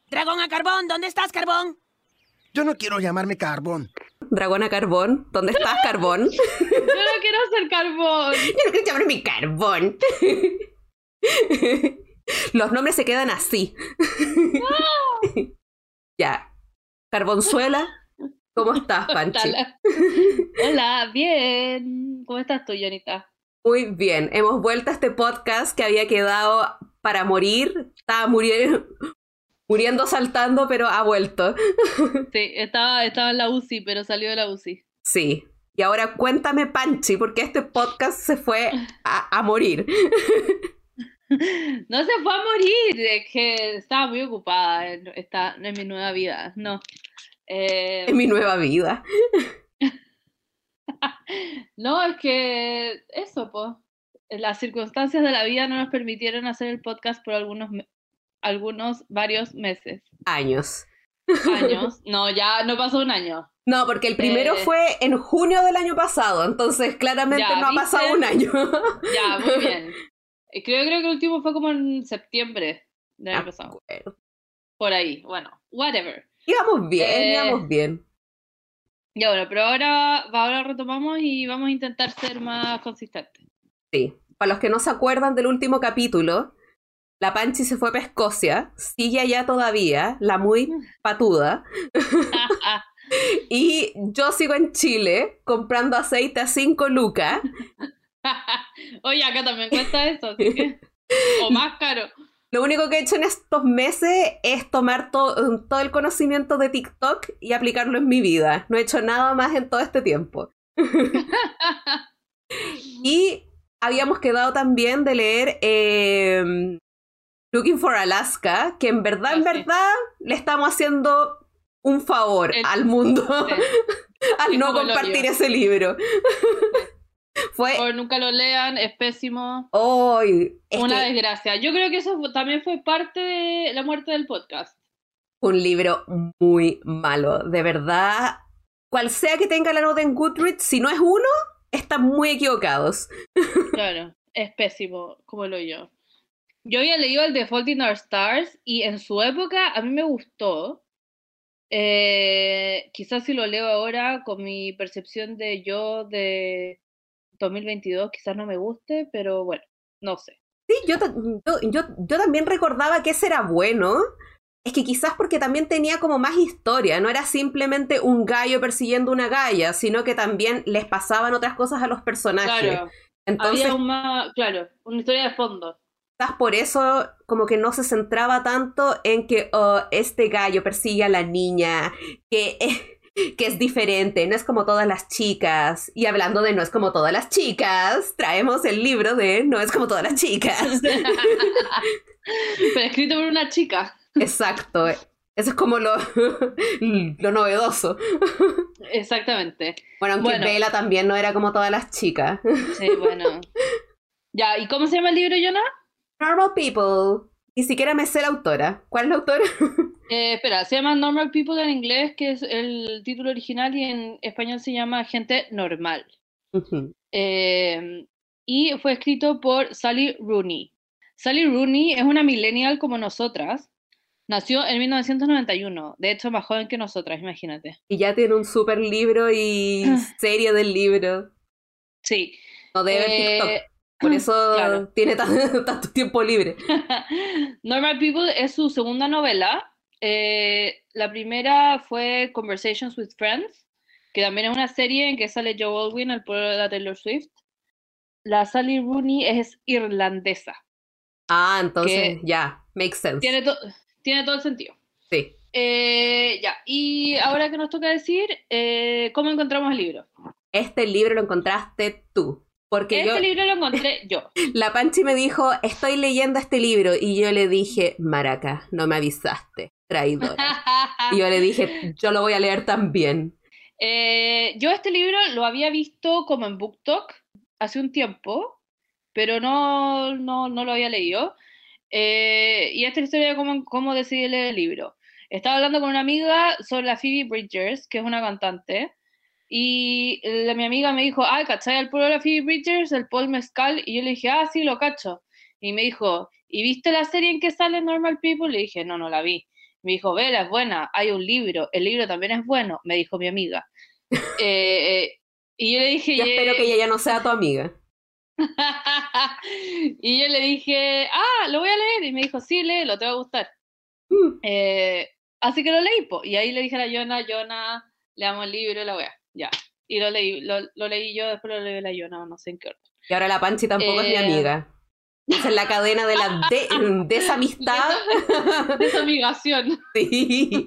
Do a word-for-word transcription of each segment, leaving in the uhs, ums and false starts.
Dragón a Carbón, ¿dónde estás, Carbón? Yo no quiero llamarme Carbón. Dragón a Carbón, ¿dónde estás, Carbón? Yo no quiero ser Carbón. Yo no quiero llamarme Carbón. Los nombres se quedan así. No. Ya. Carbonzuela, ¿cómo estás, Panchi? Hola, bien. ¿Cómo estás tú, Jonita? Muy bien. Hemos vuelto a este podcast que había quedado para morir. Estaba muriendo, muriendo saltando, pero ha vuelto. Sí, estaba, estaba en la U C I, pero salió de la U C I. Sí. Y ahora cuéntame, Panchi, ¿por qué este podcast se fue a, a morir? No se fue a morir, es que estaba muy ocupada en, esta, en mi nueva vida, no. Eh... En mi nueva vida. No, es que eso, pues, las circunstancias de la vida no nos permitieron hacer el podcast por algunos, algunos, varios meses. Años. Años, no, ya no pasó un año. No, porque el primero eh... fue en junio del año pasado, entonces claramente ya, no ha ¿viste? pasado un año. Ya, muy bien. Creo, creo que el último fue como en septiembre del año pasado. Por ahí, bueno, whatever. Íbamos bien, eh, íbamos bien. Ya bueno, pero ahora, ahora retomamos y vamos a intentar ser más consistentes. Sí, para los que no se acuerdan del último capítulo, la Panchi se fue para Escocia, sigue allá todavía, la muy patuda. Y yo sigo en Chile comprando aceite a cinco lucas. Oye, acá también cuesta eso, así que... O más caro. Lo único que he hecho en estos meses es tomar to- todo el conocimiento de TikTok y aplicarlo en mi vida. No he hecho nada más en todo este tiempo. Y habíamos quedado también de leer eh, Looking for Alaska, que en verdad, en verdad, le estamos haciendo un favor el... al mundo sí. al es no compartir ese libro. Fue... Por nunca lo lean, es pésimo. Oh, es Una que... desgracia. Yo creo que eso fue, también fue parte de la muerte del podcast. Un libro muy malo, de verdad. Cual sea que tenga la nota en Goodreads, si no es uno, están muy equivocados. Claro, es pésimo, como lo yo. Yo había leído el The Fault in Our Stars y en su época a mí me gustó. Eh, quizás si lo leo ahora con mi percepción de yo de dos mil veintidós quizás no me guste, pero bueno, no sé. Sí, yo, yo, yo, yo también recordaba que ese era bueno. Es que quizás porque también tenía como más historia, no era simplemente un gallo persiguiendo una galla, sino que también les pasaban otras cosas a los personajes. Claro, entonces, había una, claro, una historia de fondo. Quizás por eso como que no se centraba tanto en que oh, este gallo persigue a la niña, que... Eh, que es diferente, no es como todas las chicas. Y hablando de no es como todas las chicas, traemos el libro de No es como todas las chicas. Pero escrito por una chica. Exacto, eso es como lo, lo novedoso. Exactamente. Bueno, aunque bueno. Bella también no era como todas las chicas. Sí, bueno. Ya, ¿y cómo se llama el libro, Jonah? Normal People. Ni siquiera me sé la autora. ¿Cuál es la autora? Eh, espera, se llama Normal People en inglés, que es el título original, y en español se llama Gente Normal. Uh-huh. Eh, y fue escrito por Sally Rooney. Sally Rooney es una millennial como nosotras. Nació en mil novecientos noventa y uno, de hecho más joven que nosotras, imagínate. Y ya tiene un super libro y serie del libro. Sí. No debe ver eh, TikTok. Por eso claro. tiene tanto, tanto tiempo libre. Normal People es su segunda novela. Eh, la primera fue Conversations with Friends, que también es una serie en que sale Joe Alwyn, el pueblo de la Taylor Swift. La Sally Rooney es irlandesa. Ah, entonces ya, makes sense. Tiene, to- tiene todo el sentido. Sí. Eh, ya, y ahora que nos toca decir, eh, ¿cómo encontramos el libro? Este libro lo encontraste tú. Porque este yo, libro lo encontré yo. La Panchi me dijo, estoy leyendo este libro. Y yo le dije, maraca, no me avisaste, traidora. Y yo le dije, yo lo voy a leer también. Eh, yo este libro lo había visto como en BookTok hace un tiempo, pero no, no, no lo había leído. Eh, y esta es la historia de cómo, cómo decidí leer el libro. Estaba hablando con una amiga sobre la Phoebe Bridgers, que es una cantante. Y la, mi amiga me dijo, ah, ¿cachai al pueblo de la Phoebe Bridgers, el Paul Mescal? Y yo le dije, ah, sí, lo cacho. Y me dijo, ¿y viste la serie en que sale Normal People? Le dije, no, no la vi. Me dijo, Vela, es buena, hay un libro, el libro también es bueno, me dijo mi amiga. eh, eh, y yo le dije... Yo espero que ella ya no sea tu amiga. Y yo le dije, ah, lo voy a leer. Y me dijo, sí, léelo, te va a gustar. Mm. Eh, así que lo leí, po. Y ahí le dije a la Yona, Yona, leamos el libro y la wea. Ya. Y lo leí, lo, lo leí yo, después lo leí la Yona, no sé en qué orden. Y ahora la Panchi tampoco Eh, es mi amiga. Esa es la cadena de la de, desamistad. Des- desamigación. Sí.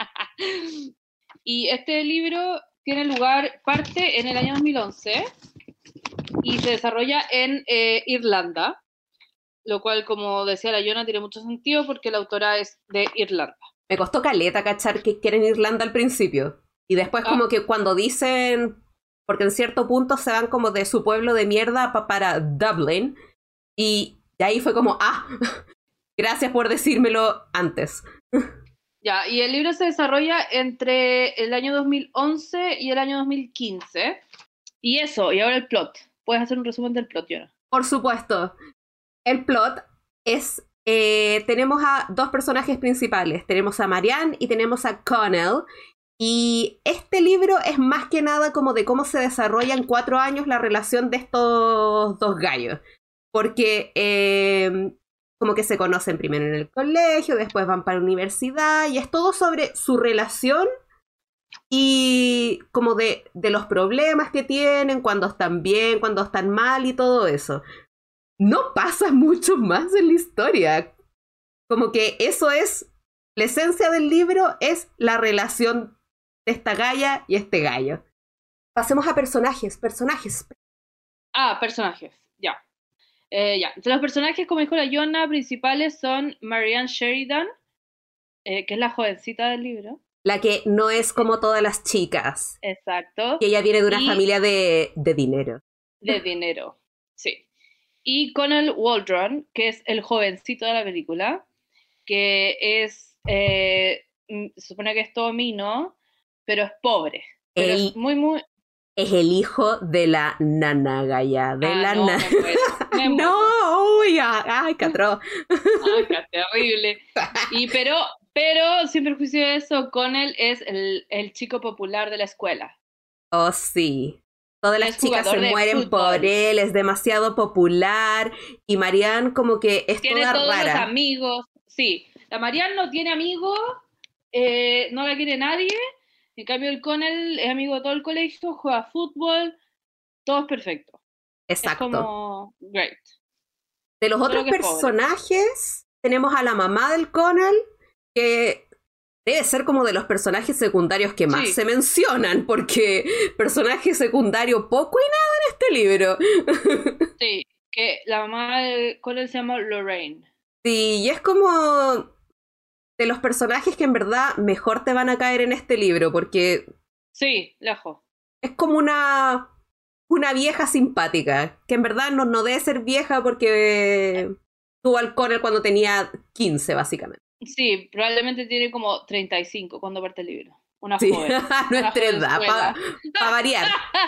Y este libro tiene lugar, parte en el año dos mil once y se desarrolla en eh, Irlanda, lo cual, como decía la Yona, tiene mucho sentido porque la autora es de Irlanda. Me costó caleta cachar que quieren Irlanda al principio. Y después como Ah. que cuando dicen... Porque en cierto punto se van como de su pueblo de mierda pa- para Dublin. Y de ahí fue como, ah, gracias por decírmelo antes. Ya, y el libro se desarrolla entre el año dos mil once y el año dos mil quince. Y eso, y ahora el plot. ¿Puedes hacer un resumen del plot, Yona? Por supuesto. El plot es... Eh, tenemos a dos personajes principales. Tenemos a Marianne y tenemos a Connell. Y este libro es más que nada como de cómo se desarrolla en cuatro años la relación de estos dos gallos. Porque eh, como que se conocen primero en el colegio, después van para la universidad, y es todo sobre su relación y como de, de los problemas que tienen, cuando están bien, cuando están mal y todo eso. No pasa mucho más en la historia. Como que eso es, la esencia del libro es la relación de esta galla y este gallo. Pasemos a personajes, personajes. Ah, personajes, ya. Eh, ya. Entonces, los personajes, como dijo la Yona, principales son Marianne Sheridan, eh, que es la jovencita del libro. La que no es como todas las chicas. Exacto. Y ella viene de una Y- familia de, de dinero. De dinero, sí. Y Connell Waldron, que es el jovencito de la película, que es, eh, mm, se supone que es todo mino, pero es pobre. Pero Él es muy, muy... es el hijo de la nana galla. De Ah, la no, na- me muero, me muero. No, uy, ah, ay, catro. Ay, qué terrible. Y pero, pero, sin perjuicio de eso, Connell es el, el chico popular de la escuela. Oh, sí. Todas las Es chicas se jugador de mueren fútbol. por él, es demasiado popular. Y Marianne como que es Tiene toda todos los rara. amigos. Sí, la Marianne no tiene amigos, eh, no la quiere nadie. En cambio, el Connell es amigo de todo el colegio, juega fútbol, todo es perfecto. Exacto. Es como great. De los Solo otros que es pobre. personajes, tenemos a la mamá del Connell, que debe ser como de los personajes secundarios que más Sí. se mencionan, porque personaje secundario poco y nada en este libro. Sí, que la mamá del Connell se llama Lorraine. Sí, y es como de los personajes que en verdad mejor te van a caer en este libro, porque Sí, lejos. es como una, una vieja simpática, que en verdad no, no debe ser vieja porque tuvo al Connell cuando tenía quince, básicamente. Sí, probablemente tiene como treinta y cinco cuando parte el libro. Una Sí, joven. nuestra edad, jovenzuela. para variar.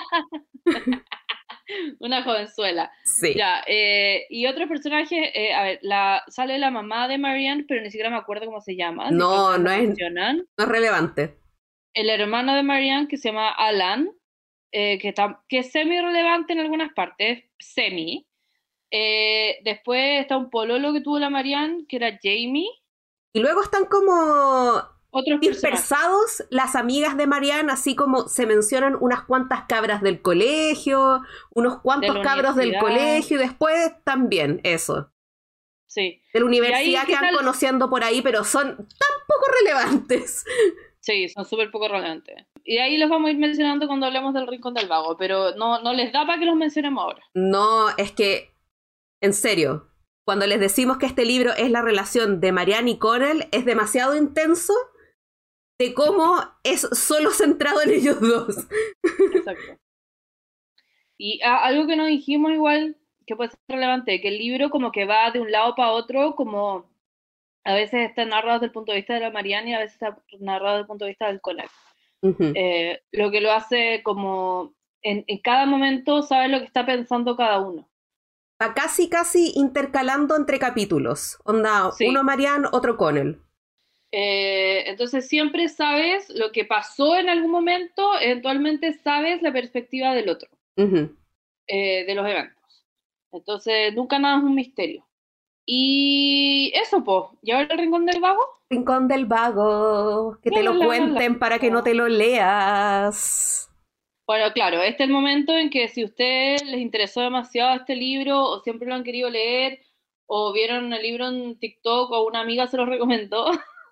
Una jovenzuela. Sí. Ya, eh, y otros personajes, eh, a ver, la, sale la mamá de Marianne, pero ni siquiera me acuerdo cómo se llama. No, disculpen, no me es- mencionan. No es relevante. El hermano de Marianne, que se llama Alan, eh, que, está, que es semi-relevante en algunas partes, semi. Eh, después está un pololo que tuvo la Marianne, que era Jamie. Y luego están como Otros personajes. dispersados las amigas de Marianne, así como se mencionan unas cuantas cabras del colegio, unos cuantos De la cabros del universidad. colegio, y después también eso. Sí. De la ahí universidad qué que van tal? conociendo por ahí, pero son tan poco relevantes. Sí, son súper poco relevantes. Y ahí los vamos a ir mencionando cuando hablemos del Rincón del Vago, pero no, no les da para que los mencionemos ahora. No, es que, en serio, cuando les decimos que este libro es la relación de Marianne y Connell, es demasiado intenso de cómo es solo centrado en ellos dos. Exacto. Y ah, algo que no dijimos igual, que puede ser relevante, que el libro como que va de un lado para otro, como a veces está narrado desde el punto de vista de la Marianne y a veces está narrado desde el punto de vista del Connell. Ujú. Eh, lo que lo hace como en, en cada momento sabe lo que está pensando cada uno. Va casi, casi intercalando entre capítulos. Onda, Sí. uno Marianne, otro Connell. Eh, entonces siempre sabes lo que pasó en algún momento, eventualmente sabes la perspectiva del otro, Uh-huh. eh, de los eventos. Entonces nunca nada es un misterio. Y eso, pues, ¿y ahora el Rincón del Vago? Rincón del Vago, que te La, lo la, la, cuenten la. para que no te lo leas. Bueno, claro, este es el momento en que si a ustedes les interesó demasiado este libro, o siempre lo han querido leer, o vieron el libro en TikTok, o una amiga se lo recomendó,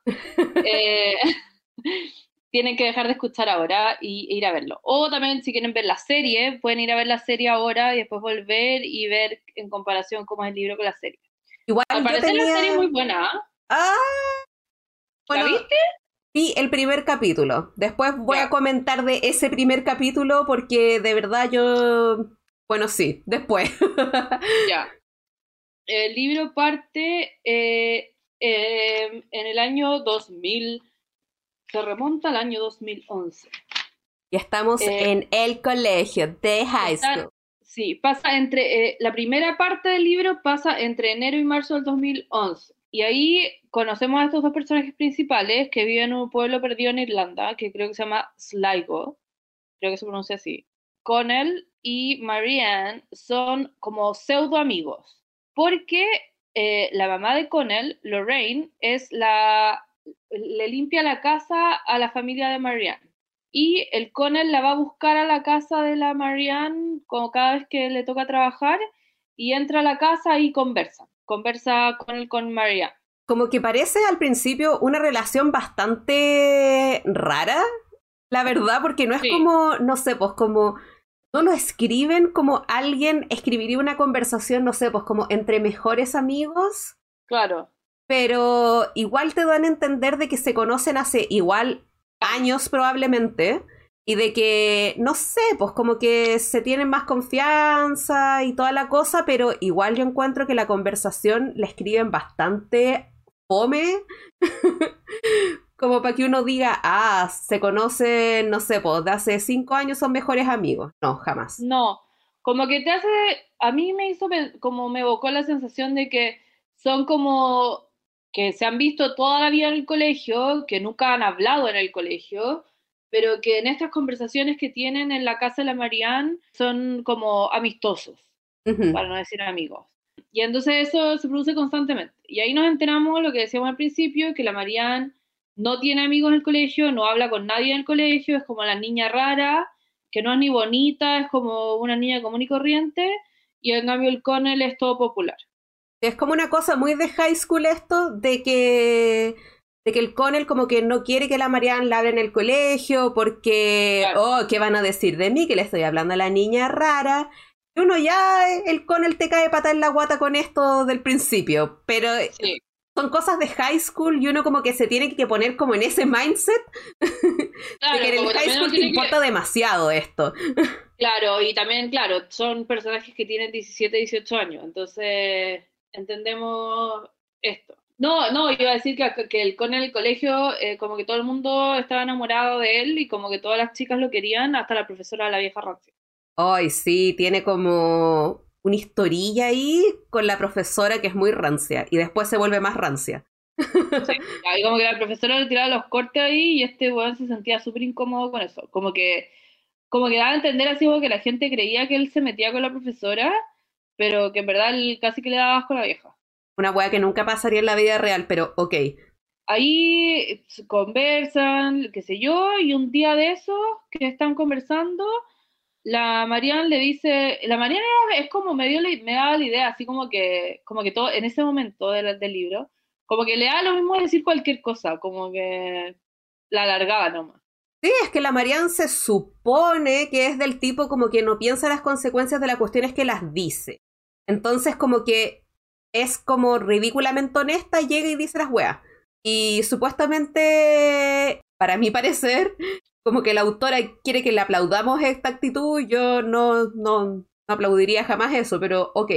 eh, tienen que dejar de escuchar ahora y, e ir a verlo. O también si quieren ver la serie, pueden ir a ver la serie ahora y después volver y ver en comparación cómo es el libro con la serie. Igual Al yo parecer la serie es tenía... muy buena, ¿eh? Ah, ¿La bueno, viste? vi el primer capítulo. Después voy Ya. a comentar de ese primer capítulo porque de verdad yo... Bueno, sí, después. Ya. El libro parte eh, eh, en el año dos mil, se remonta al año dos mil once. Y estamos Eh, en el colegio de high Están- school. sí, pasa entre, eh, la primera parte del libro pasa entre enero y marzo del dos mil once. Y ahí conocemos a estos dos personajes principales que viven en un pueblo perdido en Irlanda, que creo que se llama Sligo, creo que se pronuncia así. Connell y Marianne son como pseudo amigos, porque eh, la mamá de Connell, Lorraine, es la, le limpia la casa a la familia de Marianne. Y el Connell la va a buscar a la casa de la Marianne como cada vez que le toca trabajar, y entra a la casa y conversa. Conversa Connell con Marianne. Como que parece al principio una relación bastante rara, la verdad, porque no es Sí. como, no sé, pues como, no lo escriben como alguien escribiría una conversación, no sé, pues como entre mejores amigos, Claro. pero igual te dan a entender de que se conocen hace igual años probablemente, y de que, no sé, pues como que se tienen más confianza y toda la cosa, pero igual yo encuentro que la conversación la escriben bastante fome, como para que uno diga, ah, se conocen, no sé, pues de hace cinco años son mejores amigos. No, jamás. No, como que te hace, a mí me hizo, pe- como me evocó la sensación de que son como que se han visto toda la vida en el colegio, que nunca han hablado en el colegio, pero que en estas conversaciones que tienen en la casa de la Marianne son como amistosos, Ujú. para no decir amigos. Y entonces eso se produce constantemente. Y ahí nos enteramos lo que decíamos al principio, que la Marianne no tiene amigos en el colegio, no habla con nadie en el colegio, es como la niña rara, que no es ni bonita, es como una niña común y corriente, y en cambio el Connell es todo popular. Es como una cosa muy de high school esto, de que, de que el Connell como que no quiere que la Marianne la hable en el colegio, porque, Claro. oh, ¿qué van a decir de mí? Que le estoy hablando a la niña rara. Y uno ya, el Connell te cae pata en la guata con esto del principio, pero Sí, son cosas de high school y uno como que se tiene que poner como en ese mindset claro, de que en el como high también school uno te tiene importa que, demasiado esto. claro, y también, claro, son personajes que tienen diecisiete, dieciocho años, entonces entendemos esto. No, no, iba a decir que, que el, con el colegio, eh, como que todo el mundo estaba enamorado de él y como que todas las chicas lo querían, hasta la profesora de la vieja rancia. Ay, sí, tiene como una historilla ahí con la profesora que es muy rancia y después se vuelve más rancia. Sí, ahí como que la profesora le tiraba los cortes ahí y este weón se sentía súper incómodo con eso. Como que, como que daba a entender así como que la gente creía que él se metía con la profesora, pero que en verdad él casi que le daba asco a la vieja. Una wea que nunca pasaría en la vida real, pero ok. Ahí conversan, qué sé yo, y un día de esos que están conversando, la Marianne le dice, la Marianne es como me dio la- me daba la idea, así como que, como que todo, en ese momento del, del libro, como que le da lo mismo decir cualquier cosa, como que la alargaba nomás. Sí, es que la Marianne se supone que es del tipo como que no piensa las consecuencias de las cuestiones que las dice. Entonces como que es como ridículamente honesta, llega y dice las weas. Y supuestamente, para mi parecer, como que la autora quiere que le aplaudamos esta actitud, yo no, no, no aplaudiría jamás eso, pero ok.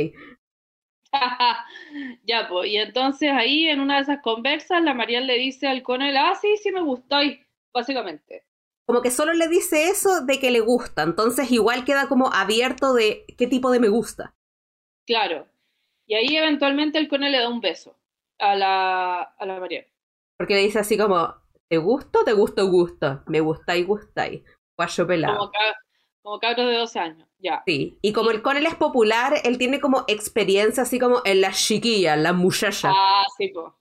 Ya, pues, y entonces ahí en una de esas conversas, la Marianne le dice al Conel, ah, sí, sí me gustáis, básicamente. Como que solo le dice eso de que le gusta, entonces igual queda como abierto de qué tipo de me gusta. Claro. Y ahí eventualmente el Conel le da un beso a la, a la Marianne. Porque le dice así como, ¿te gusto? ¿Te gusto? Gusto. Me gustáis, gustáis. Guayo pelado. Como, ca- como cabros de doce años, ya. Sí, y como el Connell es popular, él tiene como experiencia así como en las chiquillas, las muchachas. Ah, sí, po.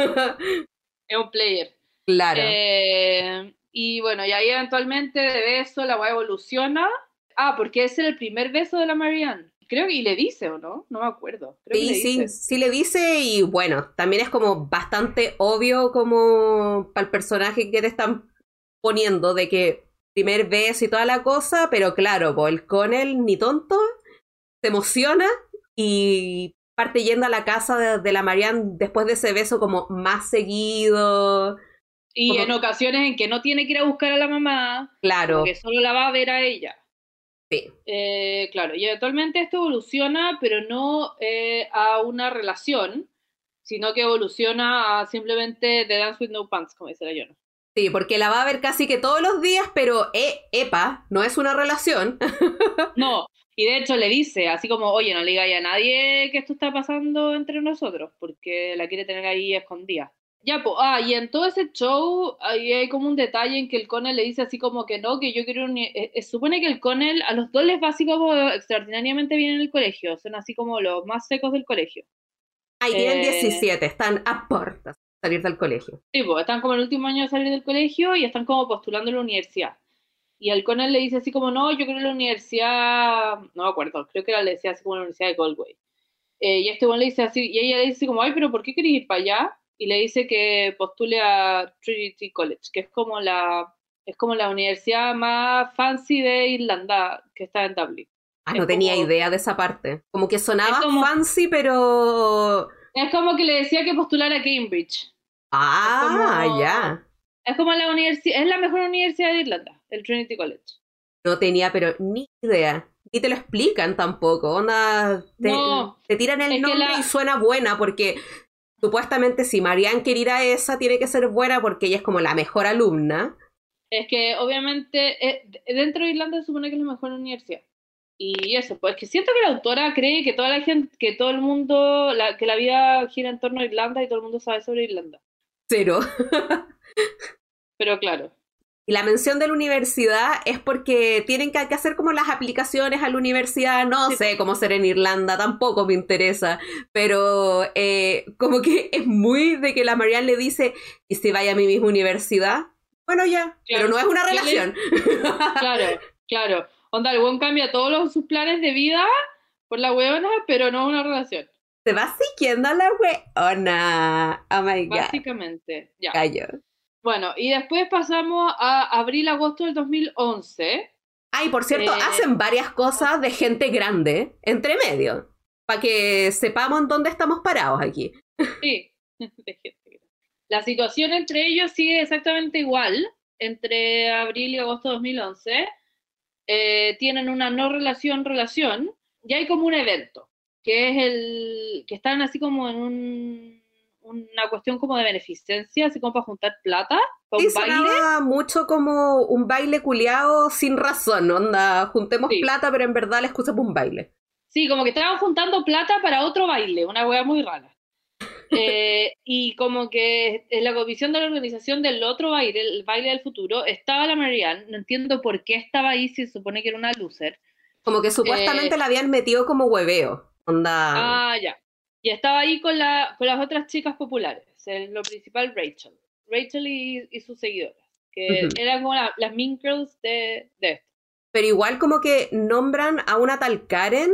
Es un player. Claro. Eh, y bueno, y ahí eventualmente de beso la weá evoluciona. Ah, porque es el primer beso de la Marianne. Creo que y le dice, ¿o no? No me acuerdo. Creo Sí, que le sí, dice. sí le dice y bueno, también es como bastante obvio como para el personaje que te están poniendo de que primer beso y toda la cosa, pero claro, pues el Connell ni tonto se emociona y parte yendo a la casa de, de la Marianne después de ese beso como más seguido. Y Como- en ocasiones en que no tiene que ir a buscar a la mamá, Claro, como que solo la va a ver a ella. sí. Eh, claro, y eventualmente esto evoluciona, pero no eh, a una relación, sino que evoluciona a simplemente The Dance with No Pants, como dice la Yona. Sí, porque la va a ver casi que todos los días, pero eh, epa, no es una relación. No, y de hecho le dice, así como, oye, no le digáis a nadie que esto está pasando entre nosotros, porque la quiere tener ahí escondida. Ya, pues, ah, y en todo ese show ahí hay como un detalle en que el Connell le dice así como que no, que yo quiero un... eh, eh, supone que el Connell a los dos les va así como extraordinariamente bien en el colegio, son así como los más secos del colegio. Ahí tienen Eh, diecisiete, están a puertas de salir del colegio. Sí, pues, están como en el último año de salir del colegio y están como postulando a la universidad. Y el Connell le dice así como, no, yo creo en la universidad, no me acuerdo, creo que era, le decía así como la Universidad de Galway. Eh, y este bueno le dice así, y ella le dice como, ay, pero ¿por qué querés ir para allá? Y le dice que postule a Trinity College, que es como la, es como la universidad más fancy de Irlanda, que está en Dublin. Ah, Es no tenía como- idea de esa parte. Como que sonaba Es como- fancy, pero... Es como que le decía que postulara a Cambridge. Ah, como- ya. Es como la universidad, es la mejor universidad de Irlanda, el Trinity College. No tenía, pero ni idea. Ni te lo explican tampoco. Onda, te, No, te tiran el es que nombre la- y suena buena porque supuestamente si Marianne quiere ir a esa, tiene que ser buena porque ella es como la mejor alumna. Es que obviamente eh, dentro de Irlanda se supone que es la mejor universidad. Y eso, pues que siento que la autora cree que toda la gente, que todo el mundo, la, que la vida gira en torno a Irlanda y todo el mundo sabe sobre Irlanda. Cero. Pero claro, Y la mención de la universidad es porque tienen que, que hacer como las aplicaciones a la universidad. No Sí. sé cómo ser en Irlanda, tampoco me interesa. Pero eh, como que es muy de que la Marianne le dice, ¿y si vaya a mi misma universidad? Bueno, ya, Claro. pero no es una Yo le- relación. claro, claro. Onda, el buen cambia todos los, sus planes de vida por la huevona, pero no una relación. Se va siguiendo a la weona. Oh my god. Básicamente, ya. Callo. Bueno, y después pasamos a abril-agosto del dos mil once. Ay, por cierto, Eh, hacen varias cosas de gente grande entre medio. Para que sepamos en dónde estamos parados aquí. Sí, de gente grande. La situación entre ellos sigue exactamente igual, entre abril y agosto de dos mil once. Eh, tienen una no relación relación, y hay como un evento, que es el, que están así como en un, una cuestión como de beneficencia, así como para juntar plata, para Sí, un baile. sonaba mucho como un baile culiao sin razón, onda, juntemos Sí. plata, pero en verdad la excusa para un baile. Sí, como que estaban juntando plata para otro baile, una wea muy rara. Eh, y como que en la comisión de la organización del otro baile, el baile del futuro, estaba la Marianne, no entiendo por qué estaba ahí si se supone que era una loser. Como que supuestamente Eh, la habían metido como hueveo, onda... Ah, ya. Y estaba ahí con, la, con las otras chicas populares, en lo principal Rachel. Rachel y, y sus seguidoras, que Ujú. eran como la- las mean girls de, de esto. Pero igual como que nombran a una tal Karen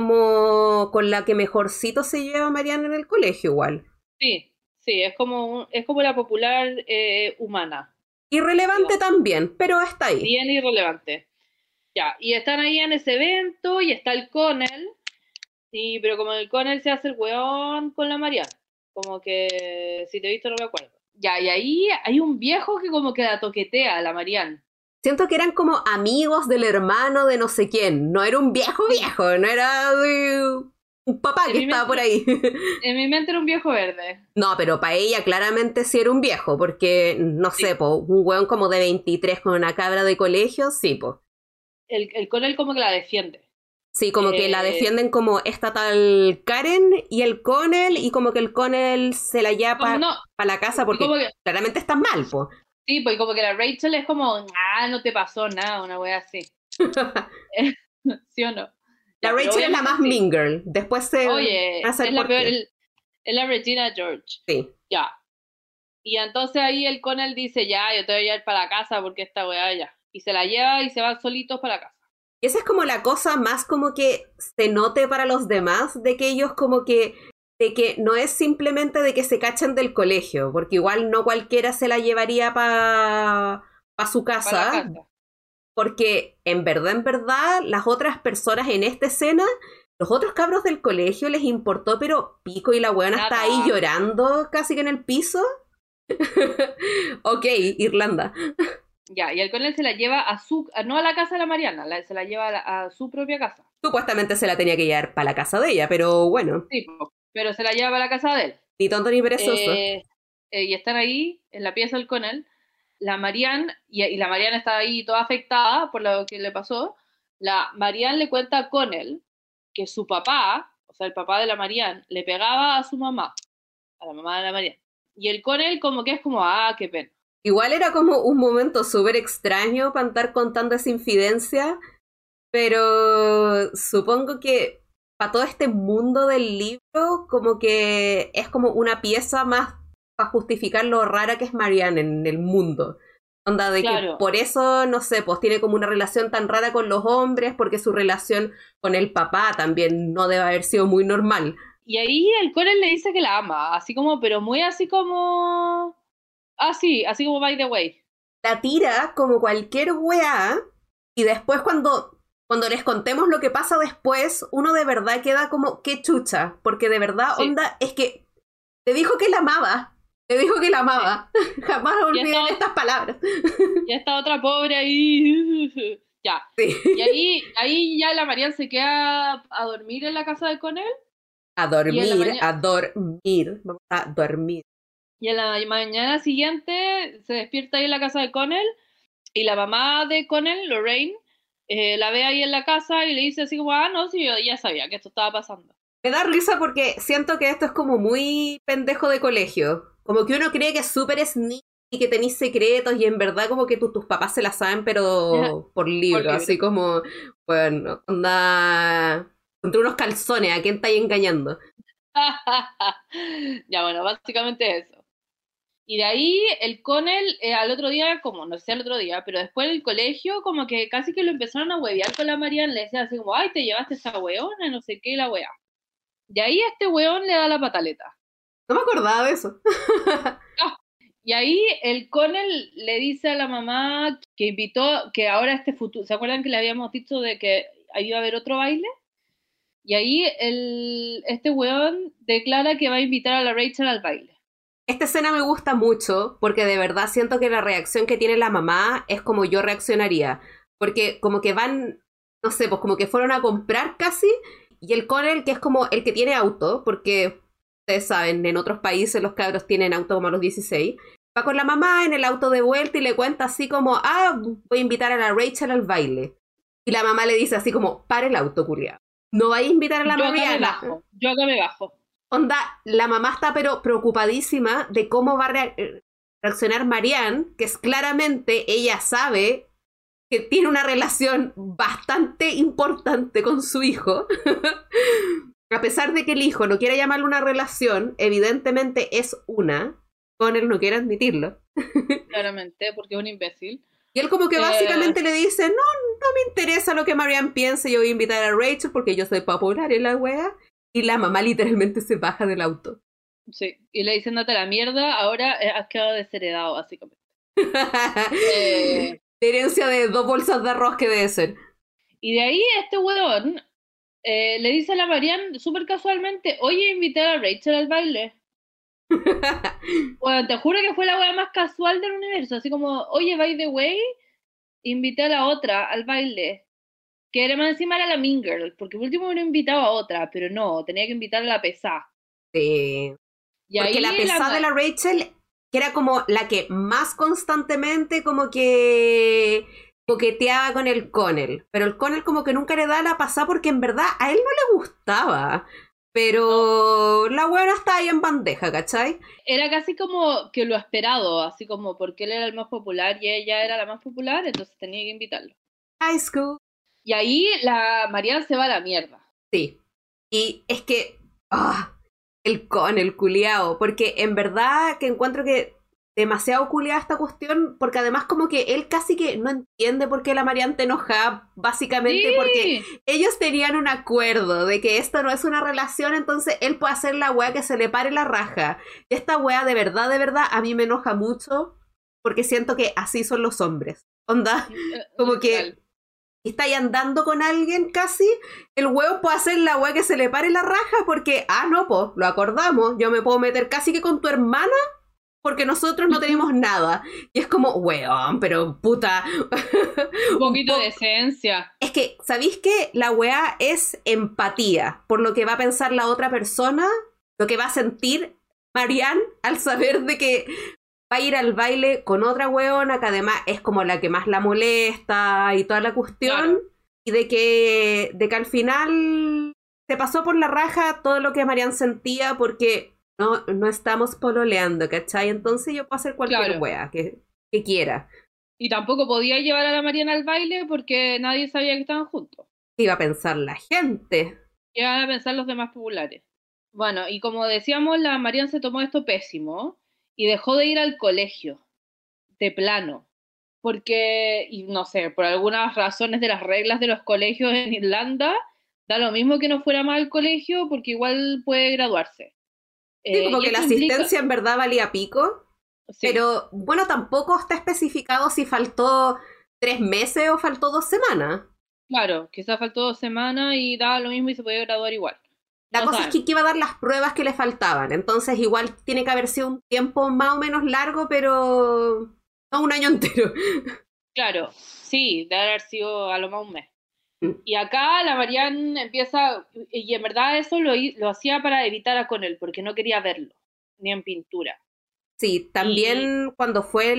como con la que mejorcito se lleva Mariana en el colegio igual. Sí, sí, es como, un- es como la popular eh, humana. Irrelevante Digamos. también, pero está ahí. Bien irrelevante. Ya, y están ahí en ese evento y está el Connell, y, pero como el Connell se hace el weón con la Mariana, como que si te he visto no me acuerdo. Ya, y ahí hay un viejo que como que la toquetea a la Mariana. Siento que eran como amigos del hermano de no sé quién. No era un viejo viejo, no era eh, un papá En que mi estaba por ahí. En mi mente era un viejo verde. No, pero para ella claramente sí era un viejo, porque, no Sí. sé, po, un weón como de veintitrés con una cabra de colegio, sí, po. El, el Connell como que la defiende. Sí, como que la Eh, defienden como esta tal Karen y el Connell, y como que el Connell se la lleva como para no, la casa y porque como que, claramente está mal, po. sí, pues como que la Rachel es como, ah, no te pasó nada, una wea así. ¿Sí o no? La Ya, pero Rachel es la obviamente más sí. mean girl. Después se va Oye, a hacer es la por peor, qué. el- es la Regina George. Sí. Ya. Y entonces ahí el Connell dice, ya, yo te voy a llevar para la casa porque esta weá ya. Y se la lleva y se van solitos para la casa. Y esa es como la cosa más como que se note para los demás, de que ellos como que, de que no es simplemente de que se cachen del colegio, porque igual no cualquiera se la llevaría para pa su Para la casa, casa. porque en verdad, en verdad, las otras personas en esta escena, los otros cabros del colegio les importó pero pico, y la weona está Nada. ahí llorando casi que en el piso. Ok, Irlanda. Ya, y el Connell se la lleva a su, a- no a la casa de la Mariana, la- se la lleva a, la- a su propia casa. Supuestamente se la tenía que llevar para la casa de ella, pero bueno, Sí, po, pero se la lleva a la casa de él. ni tonto ni perezoso. Eh, eh, y están ahí, en la pieza del Connell, la Marianne, y, y la Marianne está ahí toda afectada por lo que le pasó. La Marianne le cuenta a Connell que su papá, o sea, el papá de la Marianne, le pegaba a su mamá, a la mamá de la Marianne. Y el Connell como que es como, ah, qué pena. Igual era como un momento súper extraño para andar contando esa infidencia, pero supongo que para todo este mundo del libro, como que es como una pieza más para justificar lo rara que es Marianne en el mundo. Onda de Claro. que por eso, no sé, pues tiene como una relación tan rara con los hombres, porque su relación con el papá también no debe haber sido muy normal. Y ahí el Connell le dice que la ama, así como, pero muy así como... Ah, sí, así como by the way. La tira como cualquier weá, y después cuando, cuando les contemos lo que pasa después, uno de verdad queda como, qué chucha, porque de verdad, Sí. onda, es que te dijo que la amaba, te dijo que la amaba, jamás olviden estaba- estas palabras. Y esta otra pobre ahí... Ya. Sí. Y ahí, ahí ya la Marianne se queda a dormir en la casa de Connell. A Y en la dormir, mañana- a dormir, vamos a dormir. Y en la mañana siguiente se despierta ahí en la casa de Connell. Y la mamá de Connell, Lorraine, eh, la ve ahí en la casa y le dice así como, ah, no, sí, yo ya sabía que esto estaba pasando. Me da risa porque siento que esto es como muy pendejo de colegio. Como que uno cree que es súper sneaky y que tenéis secretos, y en verdad como que tu- tus papás se la saben, pero por libro, libro. así como, bueno, onda, entre unos calzones, ¿a quién estáis engañando? Ya, bueno, básicamente eso. Y de ahí el Connell, eh, al otro día, como no sé al otro día, pero después del colegio, como que casi que lo empezaron a huevear con la Marianne, le decían así como, ay, te llevaste esa weona, y no sé qué, la wea. Y ahí este weón le da la pataleta. No me acordaba de eso. Y ahí el Connell le dice a la mamá que invitó, que ahora este futuro, ¿se acuerdan que le habíamos dicho de que ahí iba a haber otro baile? Y ahí el, este weón declara que va a invitar a la Rachel al baile. Esta escena me gusta mucho porque de verdad siento que la reacción que tiene la mamá es como yo reaccionaría. Porque como que van, no sé, pues como que fueron a comprar casi, y el Connell, que es como el que tiene auto, porque ustedes saben, en otros países los cabros tienen auto como a los dieciséis, va con la mamá en el auto de vuelta y le cuenta así como, ah, voy a invitar a la Rachel al baile. Y la mamá le dice así como, para el auto, culiao. No vais a invitar a la yo acá me Mariana. bajo, yo acá me bajo. Onda, la mamá está pero preocupadísima de cómo va a rea- reaccionar Marianne, que es claramente, ella sabe que tiene una relación bastante importante con su hijo. A pesar de que el hijo no quiera llamarle una relación, evidentemente es una. Con él no quiere admitirlo. Claramente, porque es un imbécil. Y él como que Eh. básicamente le dice, no, no me interesa lo que Marianne piense, yo voy a invitar a Rachel porque yo soy popular en la wea. Y la mamá literalmente se baja del auto. Sí, y le dicen, date la mierda, ahora eh, has quedado desheredado, básicamente. Eh. La herencia de dos bolsas de arroz que debe ser. Y de ahí este weón eh, le dice a la Marianne súper casualmente, oye, invité a Rachel al baile. Bueno, te juro que fue la wea más casual del universo, así como, oye, by the way, invité a la otra al baile. Que era más encima era la Mean Girl, porque por último hubiera invitado a otra, pero no, tenía que invitar a la pesada. Sí. Y Porque ahí la pesada de la Rachel, que era como la que más constantemente como que coqueteaba con el Connell, pero el Connell como que nunca le da la pasada porque en verdad a él no le gustaba. Pero la buena está ahí en bandeja, ¿cachai? Era casi como que lo esperado, así como porque él era el más popular y ella era la más popular, entonces tenía que invitarlo. High school. Y ahí la Marianne se va a la mierda. Sí. Y es que... ah, el Connell, culiao. Porque en verdad que encuentro que demasiado culiada esta cuestión, porque además como que él casi que no entiende por qué la Marianne te enoja, básicamente Sí. porque ellos tenían un acuerdo de que esto no es una relación, entonces él puede hacer la wea que se le pare la raja. Y esta wea de verdad, de verdad, a mí me enoja mucho, porque siento que así son los hombres. Onda, como que estáis andando con alguien casi, el huevo puede hacer la wea que se le pare la raja, porque, ah, no, pues, lo acordamos, yo me puedo meter casi que con tu hermana, porque nosotros no tenemos nada. Y es como, weón, pero puta. Un poquito Un po- de esencia. Es que, ¿sabéis qué? La weá es empatía por lo que va a pensar la otra persona, lo que va a sentir Marianne al saber de que va a ir al baile con otra weona, que además es como la que más la molesta y toda la cuestión, Claro. y de que, de que al final se pasó por la raja todo lo que Marianne sentía porque... No, no estamos pololeando, ¿cachai? Entonces yo puedo hacer cualquier Claro. wea que, que quiera. Y tampoco podía llevar a la Marianne al baile porque nadie sabía que estaban juntos. ¿Qué iba a pensar la gente? ¿Qué van a pensar los demás populares? Bueno, y como decíamos, la Marianne se tomó esto pésimo y dejó de ir al colegio, de plano. Porque, y no sé, por algunas razones de las reglas de los colegios en Irlanda, da lo mismo que no fuera más al colegio porque igual puede graduarse. Sí, Eh, como y que la esto implica- asistencia en verdad valía pico, Sí. pero bueno, tampoco está especificado si faltó tres meses o faltó dos semanas. Claro, quizás faltó dos semanas y daba lo mismo y se podía graduar igual. La No cosa sabemos. es que iba a dar las pruebas que le faltaban, entonces igual tiene que haber sido un tiempo más o menos largo, pero no un año entero. Claro, sí, debe haber sido a lo más un mes. Mm. Y acá la Marianne empieza, y en verdad eso lo, hi- lo hacía para evitar a Connell, porque no quería verlo, ni en pintura. Sí, también cuando fue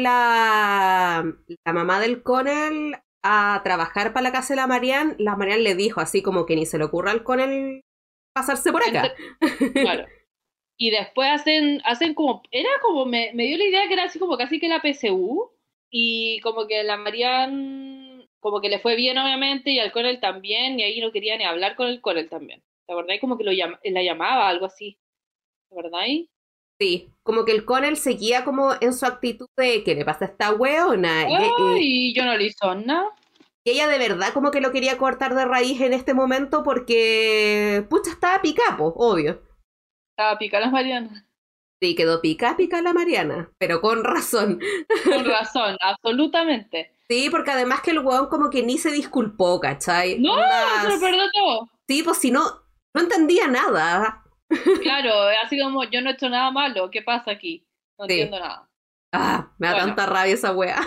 la, la mamá del Connell a trabajar para la casa de la Marianne, la Marianne le dijo así como que ni se le ocurra al Connell pasarse por acá. Claro. Y después hacen, hacen como, era como, me, me dio la idea que era así como casi que la P S U, y como que la Marianne, como que le fue bien obviamente, y al Connell también, y ahí no quería ni hablar con el Connell también. ¿Te acordáis? Como que lo llama, la llamaba, algo así. ¿Te acordáis? Sí, como que el Connell seguía como en su actitud de ¿qué le pasa a esta weona? Y, y- Ay, yo no le hizo nada. y ella de verdad como que lo quería cortar de raíz en este momento porque pucha estaba pica, po, obvio. Estaba pica la Mariana. Sí, quedó pica, pica la Mariana, pero con razón. Con razón, absolutamente. Sí, porque además que el weón como que ni se disculpó, ¿cachai? No, Onda, se lo perdonó. sí, pues si no, no entendía nada. Claro, así como yo no he hecho nada malo, ¿qué pasa aquí? No Sí. entiendo nada. Ah, me da Bueno. tanta rabia esa wea.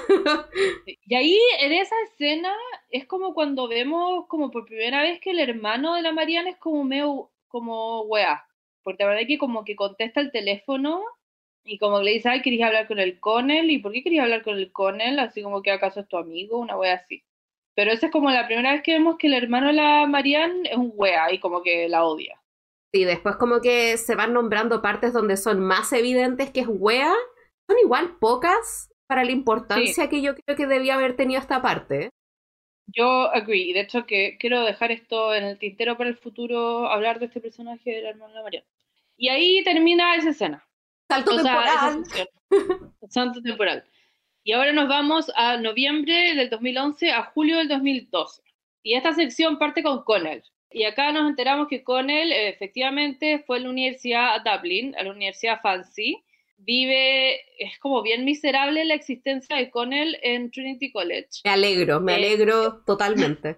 Y ahí, en esa escena, es como cuando vemos como por primera vez que el hermano de la Mariana es como medio, como wea. Porque la verdad es que como que contesta el teléfono y como que le dice, ay, querías hablar con el Connell, ¿y por qué querías hablar con el Connell? Así como que acaso es tu amigo, una wea así. Pero esa es como la primera vez que vemos que el hermano de la Marianne es un wea y como que la odia. Sí, después como que se van nombrando partes donde son más evidentes que es wea. Son igual pocas para la importancia que yo creo que debía haber tenido esta parte. Yo agree, y de hecho que quiero dejar esto en el tintero para el futuro, hablar de este personaje del hermano de la Mariana. Y ahí termina esa escena. Salto O sea, temporal. esa sección. Salto temporal. Y ahora nos vamos a noviembre del dos mil once a julio del dos mil doce. Y esta sección parte con Connell. Y acá nos enteramos que Connell eh, efectivamente fue a la universidad a Dublin, a la universidad fancy. Vive, es como bien miserable la existencia de Connell en Trinity College. Me alegro, me Eh, alegro totalmente.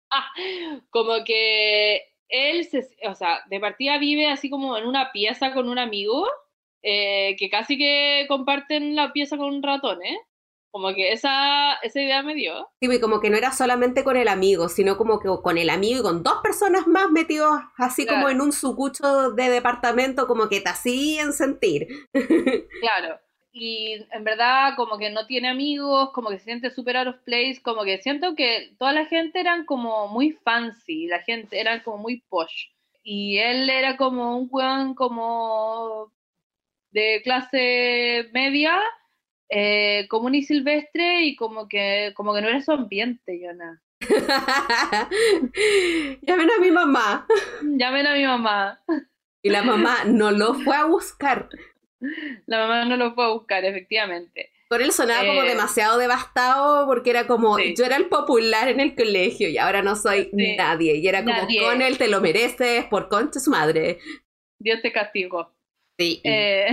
Como que él, se, o sea, de partida vive así como en una pieza con un amigo, eh, que casi que comparten la pieza con un ratón, ¿eh? Como que esa, esa idea me dio. Sí, y como que no era solamente con el amigo, sino como que con el amigo y con dos personas más metidos así Claro. como en un sucucho de departamento, como que te hacían sentir. Claro. y en verdad como que no tiene amigos, como que se siente super out of place, como que siento que toda la gente eran como muy fancy, la gente eran como muy posh, y él era como un weón como de clase media, eh, común y silvestre, y como que, como que no era su ambiente, Jonah. Llamen a mi mamá. Llamen a mi mamá. Y la mamá no lo fue a buscar. La mamá no lo fue a buscar, efectivamente. Por él sonaba Eh, como demasiado devastado porque era como, sí. yo era el popular en el colegio y ahora no soy Sí. nadie. Y era como, Nadie. con él te lo mereces por concha de su madre. Dios te castigó. Sí. Eh,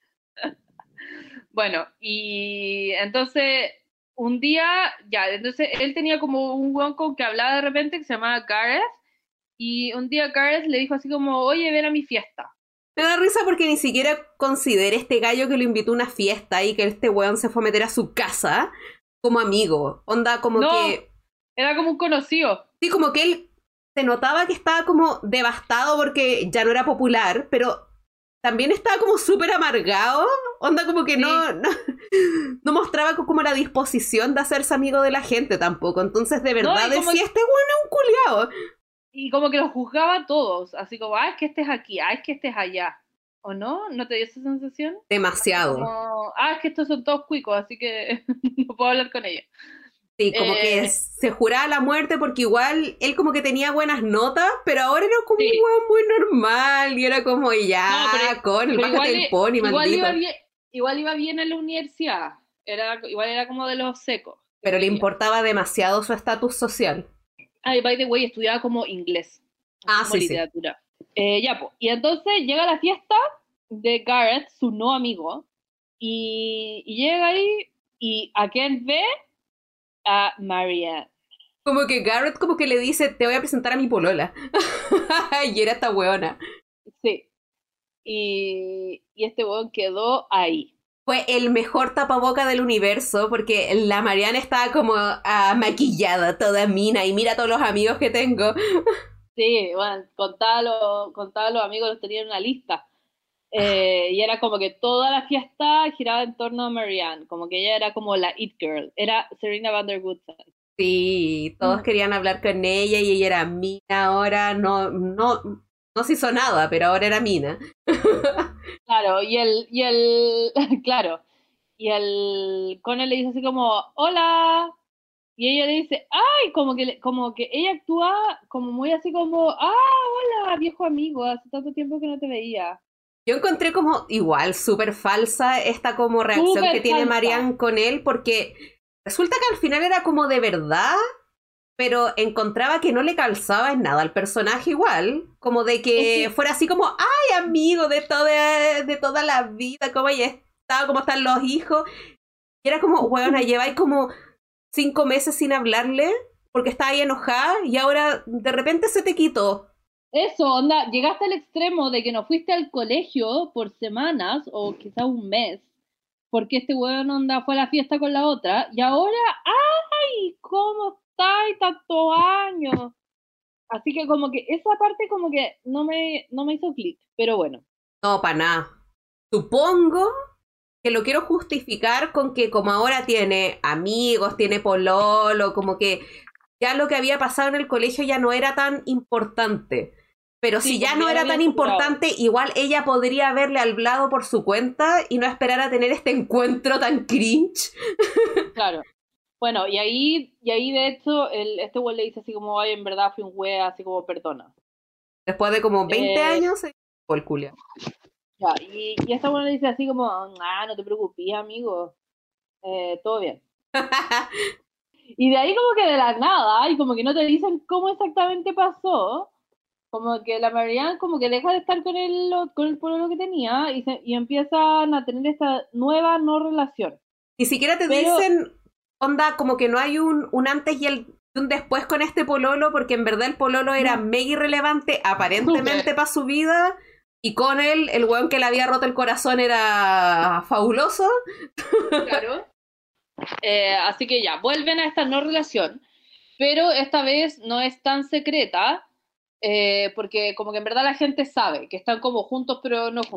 bueno, y entonces un día, ya, entonces él tenía como un weón con que hablaba de repente que se llamaba Gareth, y un día Gareth le dijo así como, oye, ven a mi fiesta. Me da risa porque ni siquiera considera este gallo que lo invitó a una fiesta y que este weón se fue a meter a su casa como amigo. Onda como No. que... Era como un conocido. Sí, como que él se notaba que estaba como devastado porque ya no era popular, pero también estaba como súper amargado. Onda como que Sí. no, no, no mostraba como la disposición de hacerse amigo de la gente tampoco. Entonces, de verdad, y como decía, que- este weón es un culiao. Y como que los juzgaba a todos, así como, ah, es que estés aquí, ah, es que estés allá. ¿O no? ¿No te dio esa sensación? Demasiado. Como, ah, es que estos son todos cuicos, así que no puedo hablar con ellos. Sí, como Eh, que se juraba la muerte porque igual él como que tenía buenas notas, pero ahora era como Sí. un weón muy normal y era como ya, No, pero- con el pero bájate igual, el pony, igual maldito. iba bien, igual iba bien en la universidad. Era, igual era como de los secos. Pero le importaba demasiado su estatus social. Ay, by the way, estudiaba como inglés. Ah, como sí, sí. literatura. Eh, ya, pues. Y entonces llega la fiesta de Gareth, su no amigo, y, y llega ahí, y ¿a quién ve? A Marianne. Como que Garrett como que le dice, te voy a presentar a mi polola. Y era esta weona. Sí. Y, y este weón quedó ahí. Fue el mejor tapaboca del universo porque la Mariana estaba como ah, maquillada, toda mina, y mira todos los amigos que tengo. Sí, bueno, contaba, lo, contaba los amigos, los tenía en una lista. Eh, y era como que toda la fiesta giraba en torno a Marianne, como que ella era como la it girl, era Serena van der Woodsen. Sí, todos Mm. querían hablar con ella y ella era mina ahora, no, no, no se hizo nada, pero ahora era mina. Claro, y el, y el, claro, y el Connell le dice así como, hola, y ella le dice, ay, como que, le- como que ella actúa como muy así como, ah, hola, viejo amigo, hace tanto tiempo que no te veía. Yo encontré como igual súper falsa esta como reacción Súper que tiene falsa. Marianne con él, porque resulta que al final era como de verdad, pero encontraba que no le calzaba en nada al personaje igual, como de que Es que- fuera así como, ay, amigo de toda, de toda la vida, cómo ella estaba, cómo están los hijos, y era como, weona, lleváis como cinco meses sin hablarle, porque estaba ahí enojada, y ahora de repente se te quitó. Eso, onda, llegaste al extremo de que no fuiste al colegio por semanas o quizá un mes, porque este weón onda fue a la fiesta con la otra, y ahora, ¡ay! ¿Cómo estáis tantos años? Así que como que esa parte como que no me, no me hizo clic, pero bueno. No, para nada. Supongo que lo quiero justificar con que como ahora tiene amigos, tiene pololo, como que ya lo que había pasado en el colegio ya no era tan importante. Pero Sí, si ya como no ya lo era tan había superado. importante, igual ella podría haberle hablado por su cuenta y no esperar a tener este encuentro tan cringe. Claro. Bueno, y ahí, y ahí de hecho, el, este weón le dice así como, ay, en verdad fui un wea, así como, perdona. Después de como veinte Eh, años, se fue el culiao. Ya, y, y esta weón le dice así como, ah, no te preocupes, amigo, eh, todo bien. Y de ahí como que de la nada, y como que no te dicen cómo exactamente pasó, como que la Marianne como que deja de estar con el, con el pololo que tenía y, se, y empiezan a tener esta nueva no relación. Ni siquiera te Pero- dicen, onda, como que no hay un, un antes y el, un después con este pololo, porque en verdad el pololo era No. mega irrelevante, aparentemente para su vida, y con él, el weón que le había roto el corazón era fabuloso. Claro. Eh, así que ya, vuelven a esta no relación, pero esta vez no es tan secreta, eh, porque como que en verdad la gente sabe que están como juntos pero no juntos.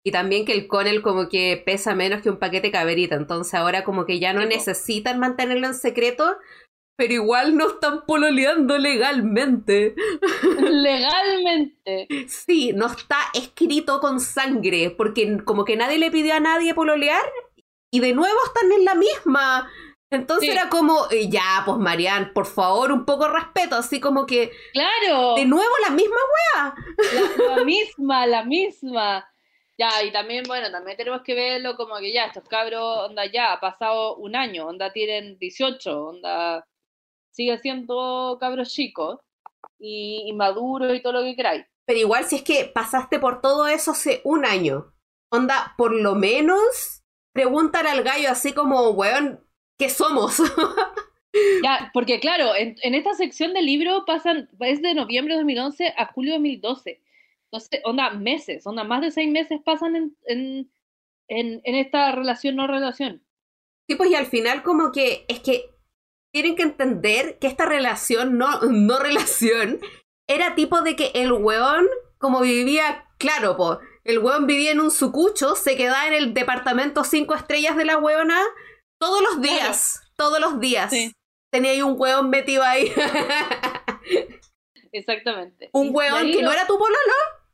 Y también que el Connell como que pesa menos que un paquete de caberita, entonces ahora como que ya no Sí, po. necesitan mantenerlo en secreto, pero igual no están pololeando legalmente. Legalmente. Sí, no está escrito con sangre, porque como que nadie le pidió a nadie pololear, y de nuevo están en la misma. Entonces Sí. era como, eh, ya, pues Marianne, por favor, un poco de respeto, así como que, ¡Claro! de nuevo la misma wea. La, la misma, la misma. Ya, y también, bueno, también tenemos que verlo como que ya, estos cabros, onda, ya, ha pasado un año, onda, tienen dieciocho, onda, sigue siendo cabros chicos y, y maduros y todo lo que queráis. Pero igual si es que pasaste por todo eso hace un año, onda, por lo menos, pregúntale al gallo así como, weón, ¿qué somos? Ya, porque claro, en, en esta sección del libro pasan, es de noviembre de dos mil once a julio de dos mil doce. Entonces, onda, meses, onda, más de seis meses pasan en, en, en, en esta relación, no relación. Sí, pues y al final como que, es que tienen que entender que esta relación, no, no relación, era tipo de que el weón, como vivía, claro, po, el weón vivía en un sucucho, se quedaba en el departamento cinco estrellas de la weona todos los días, todos los días. Sí. Tenía ahí un weón metido ahí. Exactamente. Un Y- y weón ahí que lo- no era tu pololo.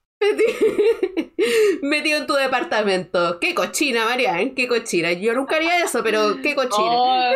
meti- Metido en tu departamento. Qué cochina, Marian, qué cochina. Yo nunca haría eso, pero qué cochina. Oh,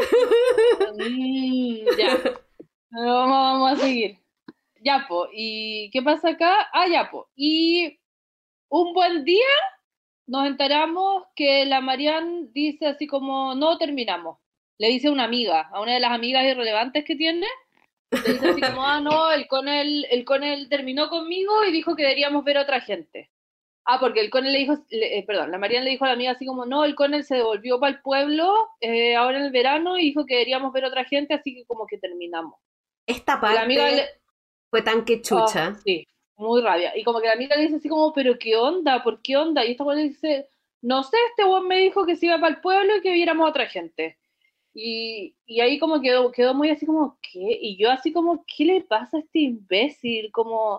mm, ya. Vamos, vamos a seguir. Ya, po. ¿Y qué pasa acá? Ah, ya, po. Y un buen día nos enteramos que la Marianne dice así como, no terminamos. Le dice a una amiga, a una de las amigas irrelevantes que tiene, le dice así como, ah, no, el Conel, el Conel terminó conmigo y dijo que deberíamos ver a otra gente. Ah, porque el Conel le dijo, le- eh, perdón, la Marianne le dijo a la amiga así como, no, el Conel se devolvió para el pueblo eh, ahora en el verano y dijo que deberíamos ver a otra gente, así que como que terminamos. Esta Y la amiga parte le, fue tan que chucha. Ah, sí, muy rabia. Y como que la amiga le dice así como, pero ¿qué onda? ¿Por qué onda? Y esta weón le dice, no sé, este weón me dijo que se iba para el pueblo y que viéramos a otra gente. Y, y ahí como quedó, quedó muy así como, ¿qué? Y yo así como, ¿qué le pasa a este imbécil? Como,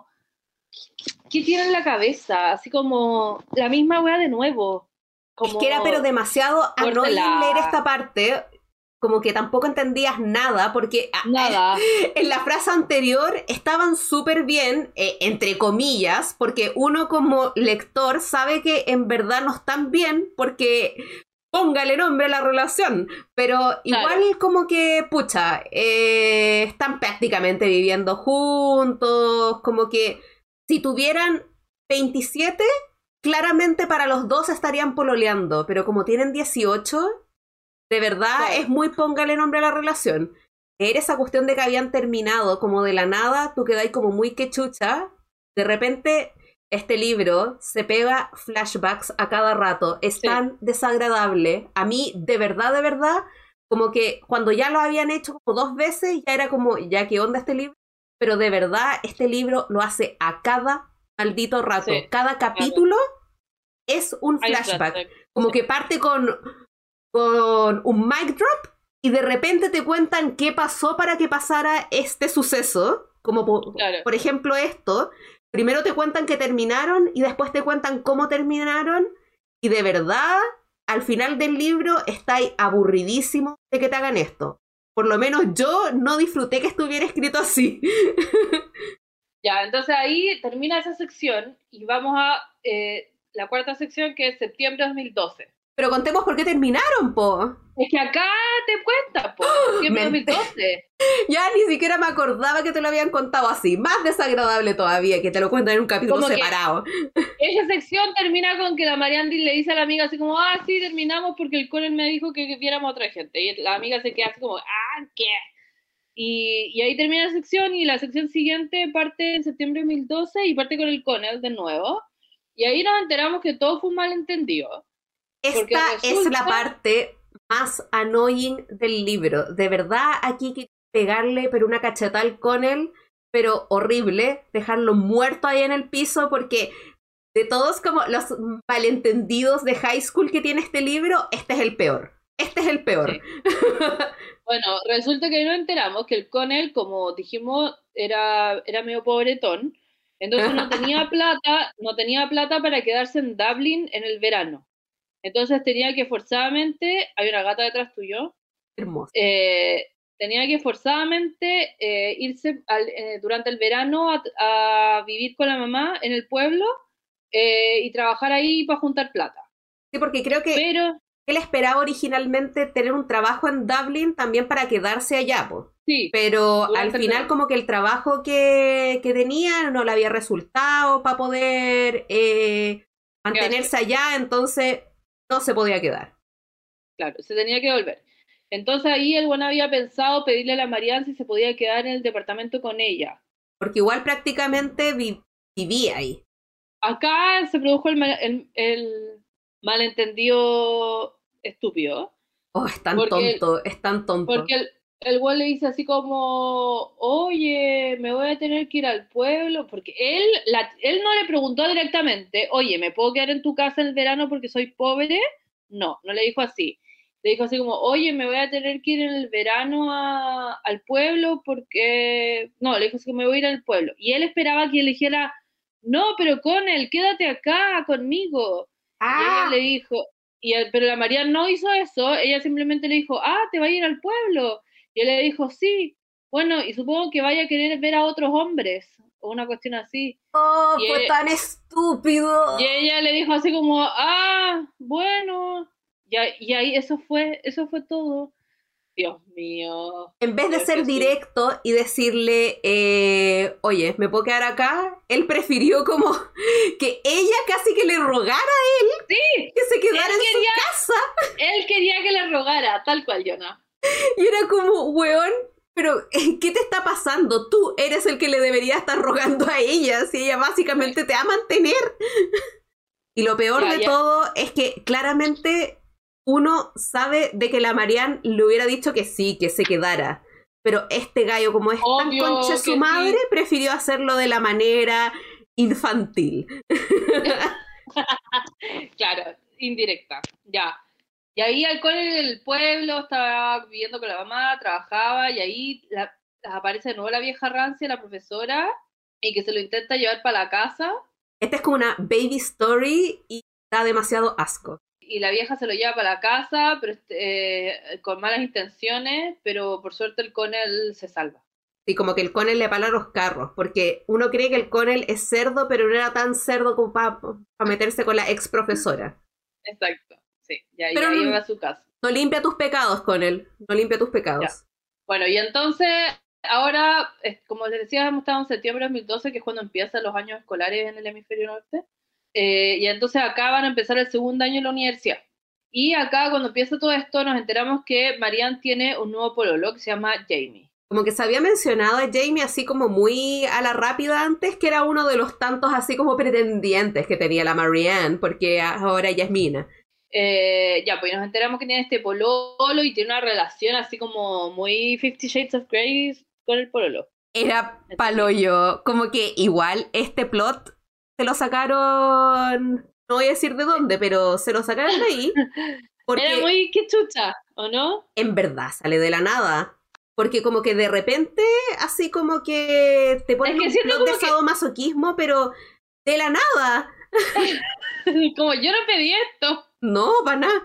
¿qué tiene en la cabeza? Así como, la misma weá de nuevo. Como, Es que era pero demasiado annoying córtela. leer esta parte. Como que tampoco entendías nada, porque a- Nada. en la frase anterior estaban súper bien, eh, entre comillas, porque uno como lector sabe que en verdad no están bien, porque póngale nombre a la relación, pero igual como que, pucha, eh, están prácticamente viviendo juntos, como que si tuvieran veintisiete, claramente para los dos estarían pololeando, pero como tienen dieciocho... De verdad, Claro. es muy póngale nombre a la relación. Era esa cuestión de que habían terminado como de la nada, tú quedáis como muy que chucha. De repente, este libro se pega flashbacks a cada rato. Es Sí. tan desagradable. A mí, de verdad, de verdad, como que cuando ya lo habían hecho como dos veces, ya era como, ya qué onda este libro. Pero de verdad, este libro lo hace a cada maldito rato. Sí, Cada capítulo es un Hay un flashback. flashback. Como que parte con, con un mic drop y de repente te cuentan qué pasó para que pasara este suceso. Como por, Claro. por ejemplo esto. Primero te cuentan que terminaron y después te cuentan cómo terminaron. Y de verdad, al final del libro estáis aburridísimo de que te hagan esto. Por lo menos yo no disfruté que estuviera escrito así. Ya, entonces ahí termina esa sección y vamos a eh, la cuarta sección que es septiembre de dos mil doce. Pero contemos por qué terminaron, po. Es que acá te cuenta, po, septiembre de dos mil doce. Ya ni siquiera me acordaba que te lo habían contado así. Más desagradable todavía, que te lo cuentan en un capítulo Como que- separado. Esa sección termina con que la Marianne le dice a la amiga así como, ah, sí, terminamos porque el Conan me dijo que viéramos a otra gente. Y la amiga se queda así como, ah, ¿qué? Y, y ahí termina la sección y la sección siguiente parte en septiembre de dos mil doce y parte con el Connell de nuevo. Y ahí nos enteramos que todo fue un malentendido. Porque Esta es resulta- la parte más annoying del libro. De verdad, aquí hay que pegarle pero una cachetada al Connell, pero horrible, dejarlo muerto ahí en el piso, porque de todos como los malentendidos de high school que tiene este libro, este es el peor. Este es el peor. Sí. Bueno, resulta que ahí nos enteramos que el Connell, como dijimos, era, era medio pobretón. Entonces no tenía plata, no tenía plata para quedarse en Dublin en el verano. Entonces tenía que forzadamente, hay una gata detrás tuyo, Hermoso. eh, tenía que forzadamente eh, irse al, eh, durante el verano a, a, vivir con la mamá en el pueblo eh, y trabajar ahí para juntar plata. Sí, porque creo que Pero, él esperaba originalmente tener un trabajo en Dublin también para quedarse allá, pues. sí, Pero al final verano. como que el trabajo que, que tenía no le había resultado para poder eh, mantenerse allá, entonces no se podía quedar. Claro, se tenía que volver. Entonces ahí el buen había pensado pedirle a la Marianne si se podía quedar en el departamento con ella. Porque igual prácticamente vi vivía ahí. Acá se produjo el, el, el malentendido estúpido. Oh, es tan porque tonto, es tan tonto. Porque el, el güey le dice así como, oye, me voy a tener que ir al pueblo, porque él, la, él no le preguntó directamente, oye, ¿me puedo quedar en tu casa en el verano porque soy pobre? No, no le dijo así. Le dijo así como, oye, me voy a tener que ir en el verano a, al pueblo porque... No, le dijo así como, me voy a ir al pueblo. Y él esperaba que él dijera, no, pero con él, quédate acá conmigo. ¡Ah! Y ella le dijo, y el, pero la María no hizo eso, ella simplemente le dijo, ah, te va a ir al pueblo. Y él le dijo, sí, bueno, y supongo que vaya a querer ver a otros hombres, o una cuestión así. ¡Oh, y fue él, tan estúpido! Y ella le dijo así como, ah, bueno, y, y ahí eso fue, eso fue todo. Dios mío. En vez de Dios ser Jesús. directo y decirle, eh, oye, ¿me puedo quedar acá? Él prefirió como que ella casi que le rogara a él sí, que se quedara en quería, su casa. Él quería que le rogara, tal cual, Jonah. Y era como, weón, pero ¿qué te está pasando? Tú eres el que le debería estar rogando a ella, si ella básicamente te va a mantener. Y lo peor ya, de ya. todo es que claramente uno sabe de que la Marianne le hubiera dicho que sí, que se quedara. Pero este gallo, como es Obvio tan conche su que madre, sí. prefirió hacerlo de la manera infantil. Claro, indirecta, ya. Y ahí alcohol en el pueblo, estaba viviendo con la mamá, trabajaba, y ahí la, aparece de nuevo la vieja rancia, la profesora, y que se lo intenta llevar para la casa. Esta es como una baby story y da demasiado asco. Y la vieja se lo lleva para la casa, pero eh, con malas intenciones, pero por suerte el Connell se salva. Sí, como que el Connell le pala los carros, porque uno cree que el Connell es cerdo, pero no era tan cerdo como para pa meterse con la ex profesora. Exacto, sí, ya, pero y ahí no, va a su casa. No limpia tus pecados, Connell, no limpia tus pecados. Ya. Bueno, y entonces, ahora, como les decía, hemos estado en septiembre de dos mil doce, que es cuando empiezan los años escolares en el hemisferio norte, eh, y entonces acá van a empezar el segundo año en la universidad. Y acá, cuando empieza todo esto, nos enteramos que Marianne tiene un nuevo pololo que se llama Jamie. Como que se había mencionado a Jamie así como muy a la rápida antes, que era uno de los tantos así como pretendientes que tenía la Marianne, porque ahora ella es mina. Eh, ya, pues nos enteramos que tiene este pololo y tiene una relación así como muy Fifty Shades of Grey con el pololo. Era paloyo, como que igual este plot se lo sacaron, no voy a decir de dónde, pero se lo sacaron de ahí. Porque era muy que chucha, ¿o no? En verdad, sale de la nada. Porque como que de repente, así como que te ponen es que un plot de que... sadomasoquismo, pero de la nada. Como yo no pedí esto. No, para nada.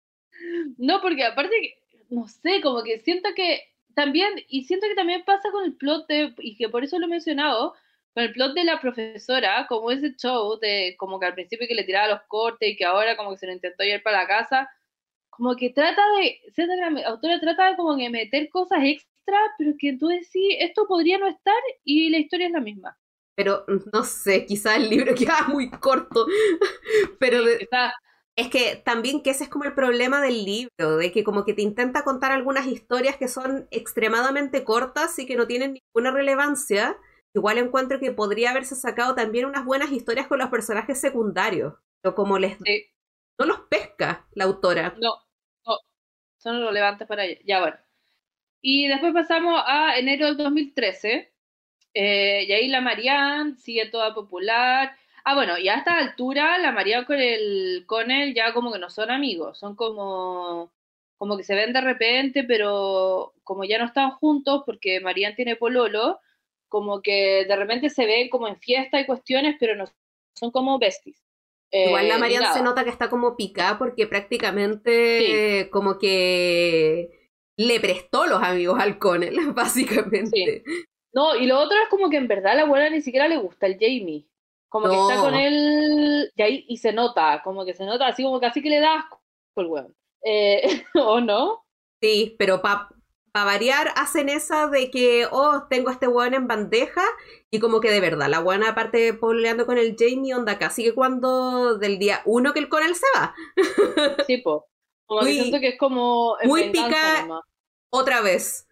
No, porque aparte, no sé, como que siento que también, y siento que también pasa con el plot de, y que por eso lo he mencionado, con el plot de la profesora, como ese show de, como que al principio que le tiraba los cortes y que ahora como que se lo intentó llevar para la casa, como que trata de, siento que la autora trata de como que meter cosas extra, pero que tú decís, esto podría no estar y la historia es la misma. Pero, no sé, quizás el libro queda muy corto, pero... De... Está... Es que también que ese es como el problema del libro, de que como que te intenta contar algunas historias que son extremadamente cortas y que no tienen ninguna relevancia. Igual encuentro que podría haberse sacado también unas buenas historias con los personajes secundarios, pero como les... Sí. No los pesca la autora. No, no, son relevantes para ella. Ya, bueno. Y después pasamos a enero del dos mil trece, eh, y ahí la Marianne sigue toda popular. Ah, bueno, y a esta altura la Marianne con el Connell ya como que no son amigos, son como, como que se ven de repente, pero como ya no están juntos porque Marianne tiene pololo, como que de repente se ven como en fiesta y cuestiones, pero no son como besties. Eh, Igual la ni Marianne nada. se nota que está como picada porque prácticamente como que le prestó los amigos al Connell, básicamente. Sí. No, y lo otro es como que en verdad a la abuela ni siquiera le gusta el Jamie. Como que está con No, él y ahí y se nota, como que se nota así como casi que le da asco el weón. Eh, ¿O no? sí, pero para pa variar hacen esa de que, oh, tengo a este weón en bandeja y como que de verdad, la buena aparte de pololeando con el Jamie, onda casi que cuando del día uno que el Connell se va. Sí, po. Como que siento Muy, que es como en muy venganza pica nomás. otra vez.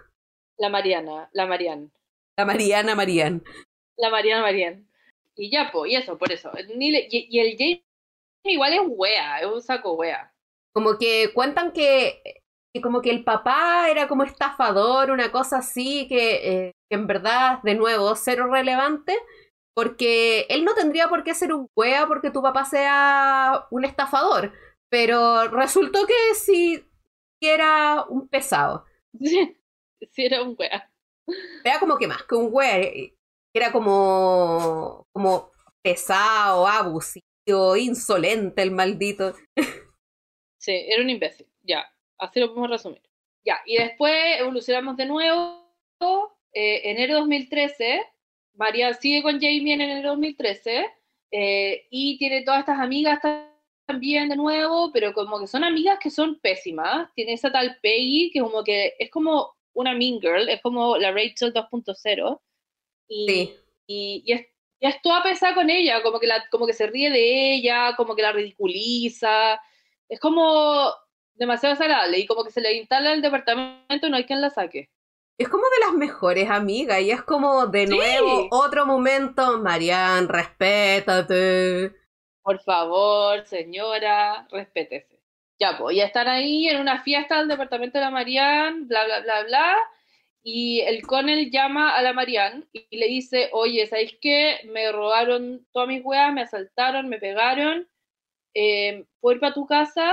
La Mariana, la Marianne. La Mariana Marianne. La Mariana Marianne. Y ya, po, y eso, por eso. Ni le- y, y el Jamie igual es wea, es un saco wea. Como que cuentan que, que como que el papá era como estafador, una cosa así, que, eh, que en verdad, de nuevo, cero relevante, porque él no tendría por qué ser un wea porque tu papá sea un estafador, pero resultó que sí, sí era un pesado. Sí, sí era un wea. Era como que más que un wea, eh, era como, como pesado, abusivo, insolente el maldito. Sí, era un imbécil. Ya, así lo podemos resumir. Ya, y después evolucionamos de nuevo. Eh, enero dos mil trece, María sigue con Jamie en enero dos mil trece eh, y tiene todas estas amigas también de nuevo, pero como que son amigas que son pésimas. Tiene esa tal Peggy que como que es como una mean girl, es como la Rachel dos punto cero y, Sí. y, y, es, y es toda pesada con ella, como que, la, como que se ríe de ella, como que la ridiculiza. Es como demasiado desagradable y como que se le instala en el departamento y no hay quien la saque. Es como de las mejores amigas y es como de nuevo Sí, otro momento. Marianne, respétate. por favor, señora, respétese. Ya, pues, ya están ahí en una fiesta del departamento de la Marianne, bla, bla, bla, bla, y el Connell llama a la Marianne y le dice, oye, ¿sabéis qué? Me robaron todas mis weas, me asaltaron, me pegaron, eh, ¿puedo ir para tu casa?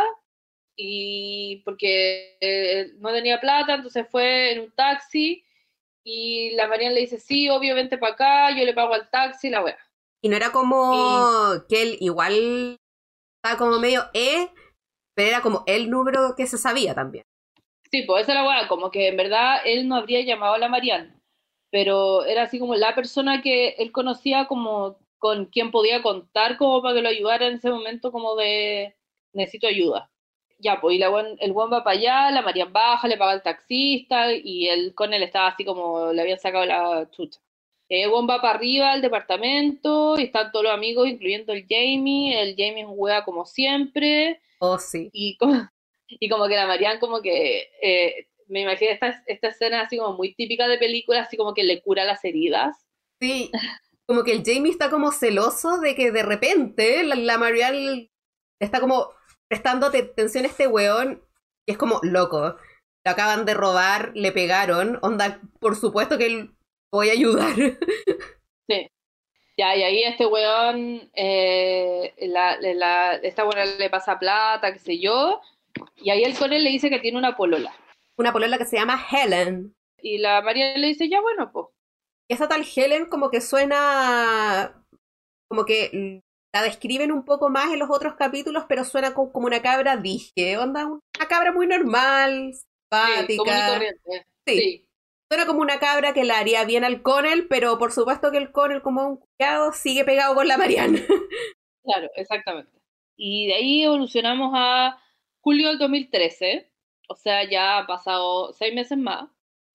Y porque eh, no tenía plata, entonces fue en un taxi y la Marianne le dice, sí, obviamente para acá, yo le pago al taxi, la wea. Y no era Y como que él igual estaba como medio E, pero era como el número que se sabía también. sí, pues esa es la wea, como que en verdad él no habría llamado a la Marianne, pero era así como la persona que él conocía como con quien podía contar como para que lo ayudara en ese momento como de necesito ayuda. Ya, pues y la buen- el buen va para allá, la Marianne baja, le paga al taxista y él con él estaba así como le habían sacado la chucha. El buen va para arriba al departamento y están todos los amigos, incluyendo el Jamie. El Jamie es un wea como siempre Oh, sí. y como, y como que la Marianne como que eh, me imagino esta, esta escena así como muy típica de película, así como que le cura las heridas. Sí, como que el Jamie está como celoso de que de repente la, la Marianne está como prestando atención a este weón y es como, loco, lo acaban de robar, le pegaron, onda, por supuesto que él voy a ayudar. Sí. Ya, y ahí este weón, eh, la, la, esta buena le pasa plata, qué sé yo, y ahí el Conan le dice que tiene una polola. Una polola que se llama Helen. Y la María le dice, ya bueno, pues. Esa tal Helen como que suena, como que la describen un poco más en los otros capítulos, pero suena co- como una cabra dije, onda, una cabra muy normal, Sí, común y simpática. corriente. Sí, Sí, suena como una cabra que la haría bien al Connell, pero por supuesto que el Connell, como un cuidado, sigue pegado con la Marianne. claro, exactamente. Y de ahí evolucionamos a julio del dos mil trece, o sea, ya ha pasado seis meses más,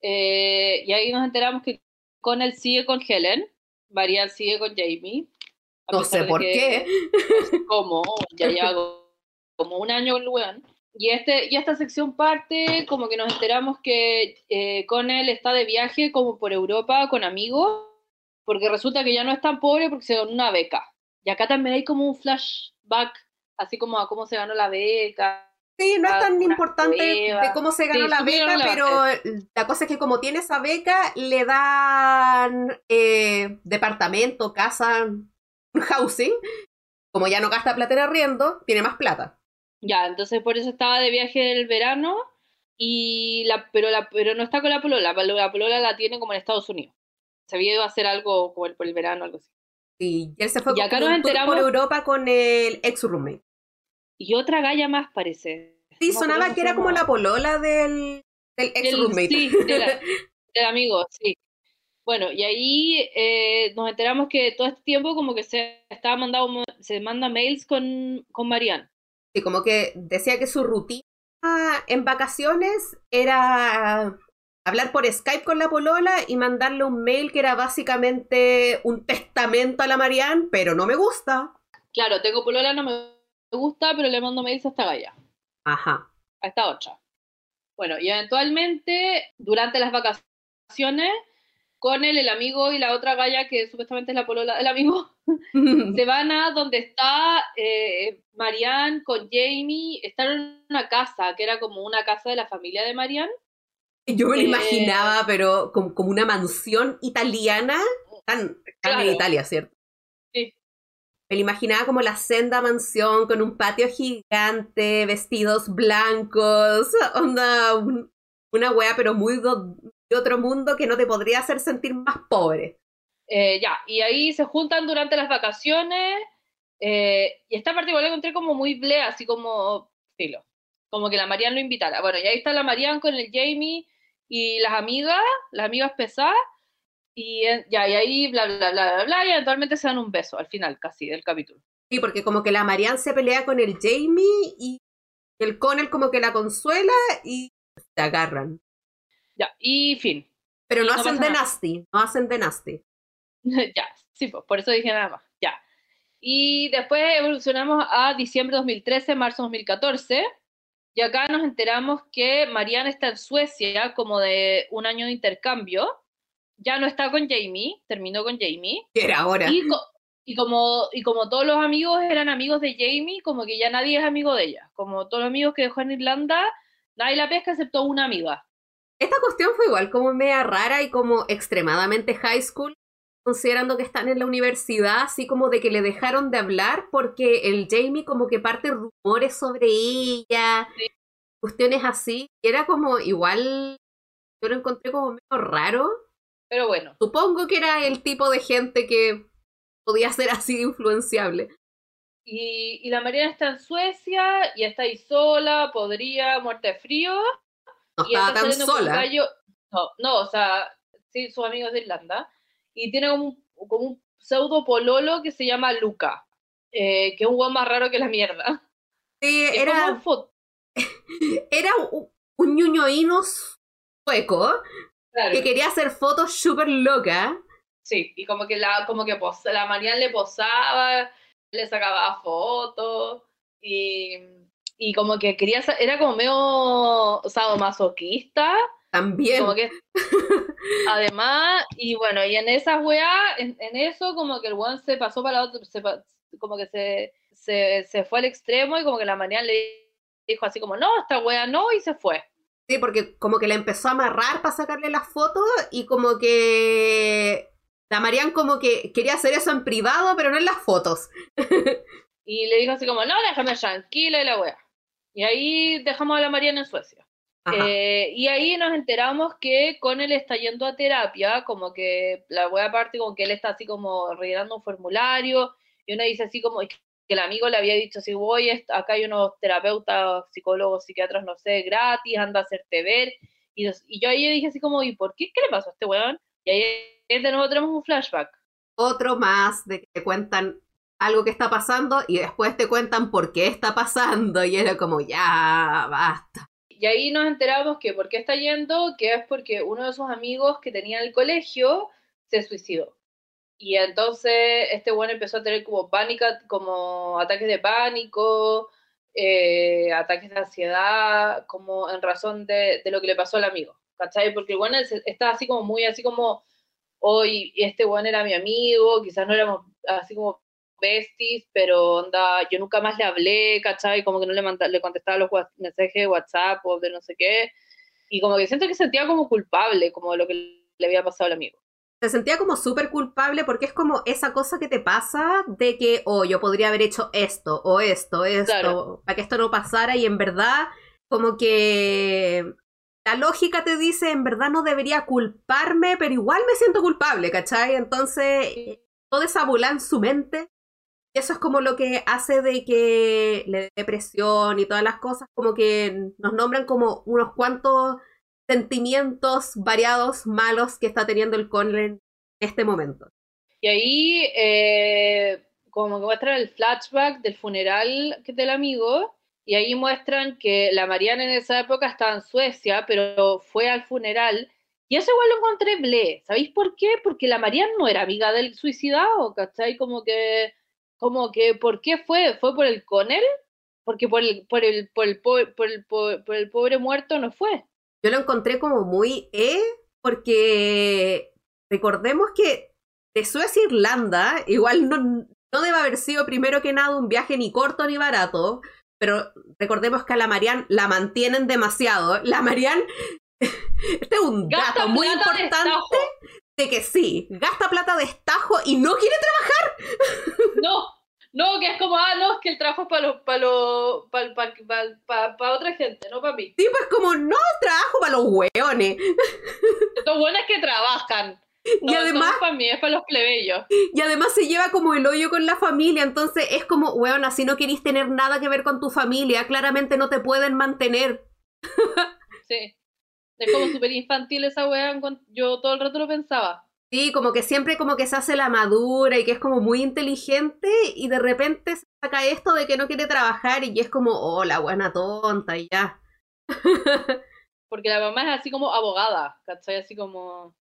eh, y ahí nos enteramos que Connell sigue con Helen, Marianne sigue con Jamie, a No sé pesar de por qué. que no sé cómo, ya lleva co- como un año con el weón. Y, este, y esta sección parte como que nos enteramos que eh, Connell está de viaje como por Europa con amigos, porque resulta que ya no es tan pobre porque se ganó una beca. Y acá también hay como un flashback, así como a cómo se ganó la beca, Sí, no es tan como unas importante de pruebas. cómo se ganó Sí, la súper beca, pero relevante. la cosa es que como tiene esa beca, le dan eh, departamento, casa, housing. Como ya no gasta plata en arriendo, tiene más plata. Ya, entonces por eso estaba de viaje el verano, y la, pero, la, pero no está con la polola, la, la polola la tiene como en Estados Unidos. se había ido a hacer algo como el, por el verano, algo así. Y él se fue Y acá como nos un tour enteramos- por Europa con el ex roommate. Y otra galla más parece. Sí, No me sonaba acuerdo que cómo era se como llamaba. la polola del, del ex Del- roommate. Sí, de la- del amigo, sí. Bueno, y ahí eh, nos enteramos que todo este tiempo como que se estaba mandando, se manda mails con, con Marianne. Y como que decía que su rutina en vacaciones era hablar por Skype con la polola y mandarle un mail que era básicamente un testamento a la Marianne, pero no me gusta. Claro, tengo polola, no me gusta, pero le mando mails a esta galla, Ajá. a esta otra. Bueno, y eventualmente, durante las vacaciones, con él, el amigo y la otra galla, que supuestamente es la polola del amigo, se van a donde está eh, Marianne con Jamie, están en una casa, que era como una casa de la familia de Marianne. Yo me lo Eh, imaginaba, pero como, como una mansión italiana, tan, tan Claro. en Italia, ¿cierto? Sí. Me lo imaginaba como la senda mansión con un patio gigante, vestidos blancos, onda, un- una wea pero muy do- de otro mundo que no te podría hacer sentir más pobre. Eh, ya, y ahí se juntan durante las vacaciones, eh, y esta particular la encontré como muy ble, así como estilo, como que la Marianne lo invitara. Bueno, y ahí está la Marianne con el Jamie y las amigas, las amigas pesadas, y eh, ya, y ahí bla, bla, bla, bla, bla, y eventualmente se dan un beso al final casi del capítulo. Sí, porque como que la Marianne se pelea con el Jamie y el Connell como que la consuela y se agarran. Ya, y fin. Pero Y no no hacen pasa de nada. nasty, no hacen de nasty. Ya, sí, pues, por eso dije nada más, ya. Y después evolucionamos a diciembre de dos mil trece, marzo de dos mil catorce, y acá nos enteramos que Marianne está en Suecia como de un año de intercambio, ya no está con Jamie, terminó con Jamie, Que era ahora. y, co- y, como, y como todos los amigos eran amigos de Jamie, como que ya nadie es amigo de ella, como todos los amigos que dejó en Irlanda, nadie la pesca excepto una amiga. Esta cuestión fue igual como media rara y como extremadamente high school, considerando que están en la universidad, así como de que le dejaron de hablar porque el Jamie como que parte rumores sobre ella, Sí. cuestiones así, y era como igual, yo lo encontré como medio raro. Pero bueno, Supongo que era el tipo de gente que podía ser así de influenciable. y, y la Mariana está en Suecia y está ahí sola, podría, muerta de frío. No Y estaba está tan saliendo con un sola. gallo. No, no, o sea, sí, sus amigos de Irlanda. Y tiene como un, como un pseudo pololo que se llama Luca, eh, que es un weón más raro que la mierda. Sí, Es como era, un fo- era un, un ñoñoíno sueco Claro. que quería hacer fotos súper locas. Sí, y como que la, como que pos- la Marianne le posaba, le sacaba fotos, y, y como que quería, sa- era como medio sadomasoquista, También. como que además, y bueno, y en esas weas, en, en eso como que el weón se pasó para la otra, se pa- como que se, se, se fue al extremo y como que la Marianne le dijo así como, no, esta wea no, y se fue. Sí, porque como que la empezó a amarrar para sacarle las fotos y como que la Marianne como que quería hacer eso en privado, pero no en las fotos. Y le dijo así como, no, déjame tranquila y la wea. Y ahí dejamos a la Marianne en Suecia. Ajá. Eh, y ahí nos enteramos que Connell está yendo a terapia, como que la wea aparte como que él está así como rellenando un formulario, y uno dice así como que el amigo le había dicho así, voy, acá hay unos terapeutas, psicólogos, psiquiatras, no sé, gratis, anda a hacerte ver, y, los- y yo ahí dije así como, ¿y por qué? ¿Qué le pasó a este weón? Y ahí de nuevo tenemos un flashback. Otro más de que te cuentan algo que está pasando y después te cuentan por qué está pasando y era como, ya, basta. Y ahí nos enteramos que por qué está yendo, que es porque uno de sus amigos que tenía en el colegio se suicidó. Y entonces este bueno empezó a tener como pánica, como ataques de pánico, eh, ataques de ansiedad, como en razón de, de lo que le pasó al amigo, ¿cachai? Porque el bueno está así como muy, así como, hoy este bueno era mi amigo, quizás no éramos así como besties, pero onda, yo nunca más le hablé, ¿cachai? Como que no le, manda, le contestaba los mensajes de WhatsApp o de no sé qué, y como que siento que sentía como culpable, como de lo que le había pasado al amigo. Se sentía como súper culpable porque es como esa cosa que te pasa de que, oh, yo podría haber hecho esto, o esto, esto, Claro. para que esto no pasara y en verdad como que la lógica te dice, en verdad no debería culparme, pero igual me siento culpable, ¿cachai? Entonces, eh, toda esa bola en su mente, eso es como lo que hace de que le dé depresión y todas las cosas, como que nos nombran como unos cuantos sentimientos variados, malos que está teniendo el Connell en este momento. Y ahí, eh, como que muestran el flashback del funeral del amigo, y ahí muestran que la Marianne en esa época estaba en Suecia, pero fue al funeral, y eso igual lo encontré ble. ¿Sabéis por qué? Porque la Marianne no era amiga del suicidado, ¿cachai? Como que, como que, ¿por qué fue? ¿Fue por el Connell? Porque por el, por el, por el, por el, por el, por, por el pobre muerto no fue. Yo lo encontré como muy eh, porque recordemos que de Suecia a Irlanda, igual no, no debe haber sido primero que nada un viaje ni corto ni barato, pero recordemos que a la Marianne la mantienen demasiado. La Marianne, este es un Gasta dato muy plata de importante, estajo. de que sí, gasta plata de estajo y no quiere trabajar. No, no, que es como, ah, no, es que el trabajo es para los, para los, para, para, para, para, para otra gente, no para mí. Sí, pues como no trabajo para los hueones. Lo bueno es que trabajan. No, Y además, no es para mí, es para los plebeyos. y además se lleva como el hoyo con la familia, entonces es como, weona, si no querís tener nada que ver con tu familia, claramente no te pueden mantener. Sí. Es como súper infantil esa wea, yo todo el rato lo pensaba. Sí, como que siempre como que se hace la madura y que es como muy inteligente y de repente se saca esto de que no quiere trabajar y es como, oh, la buena tonta y ya. Porque la mamá es así como abogada, ¿cachai? Así como,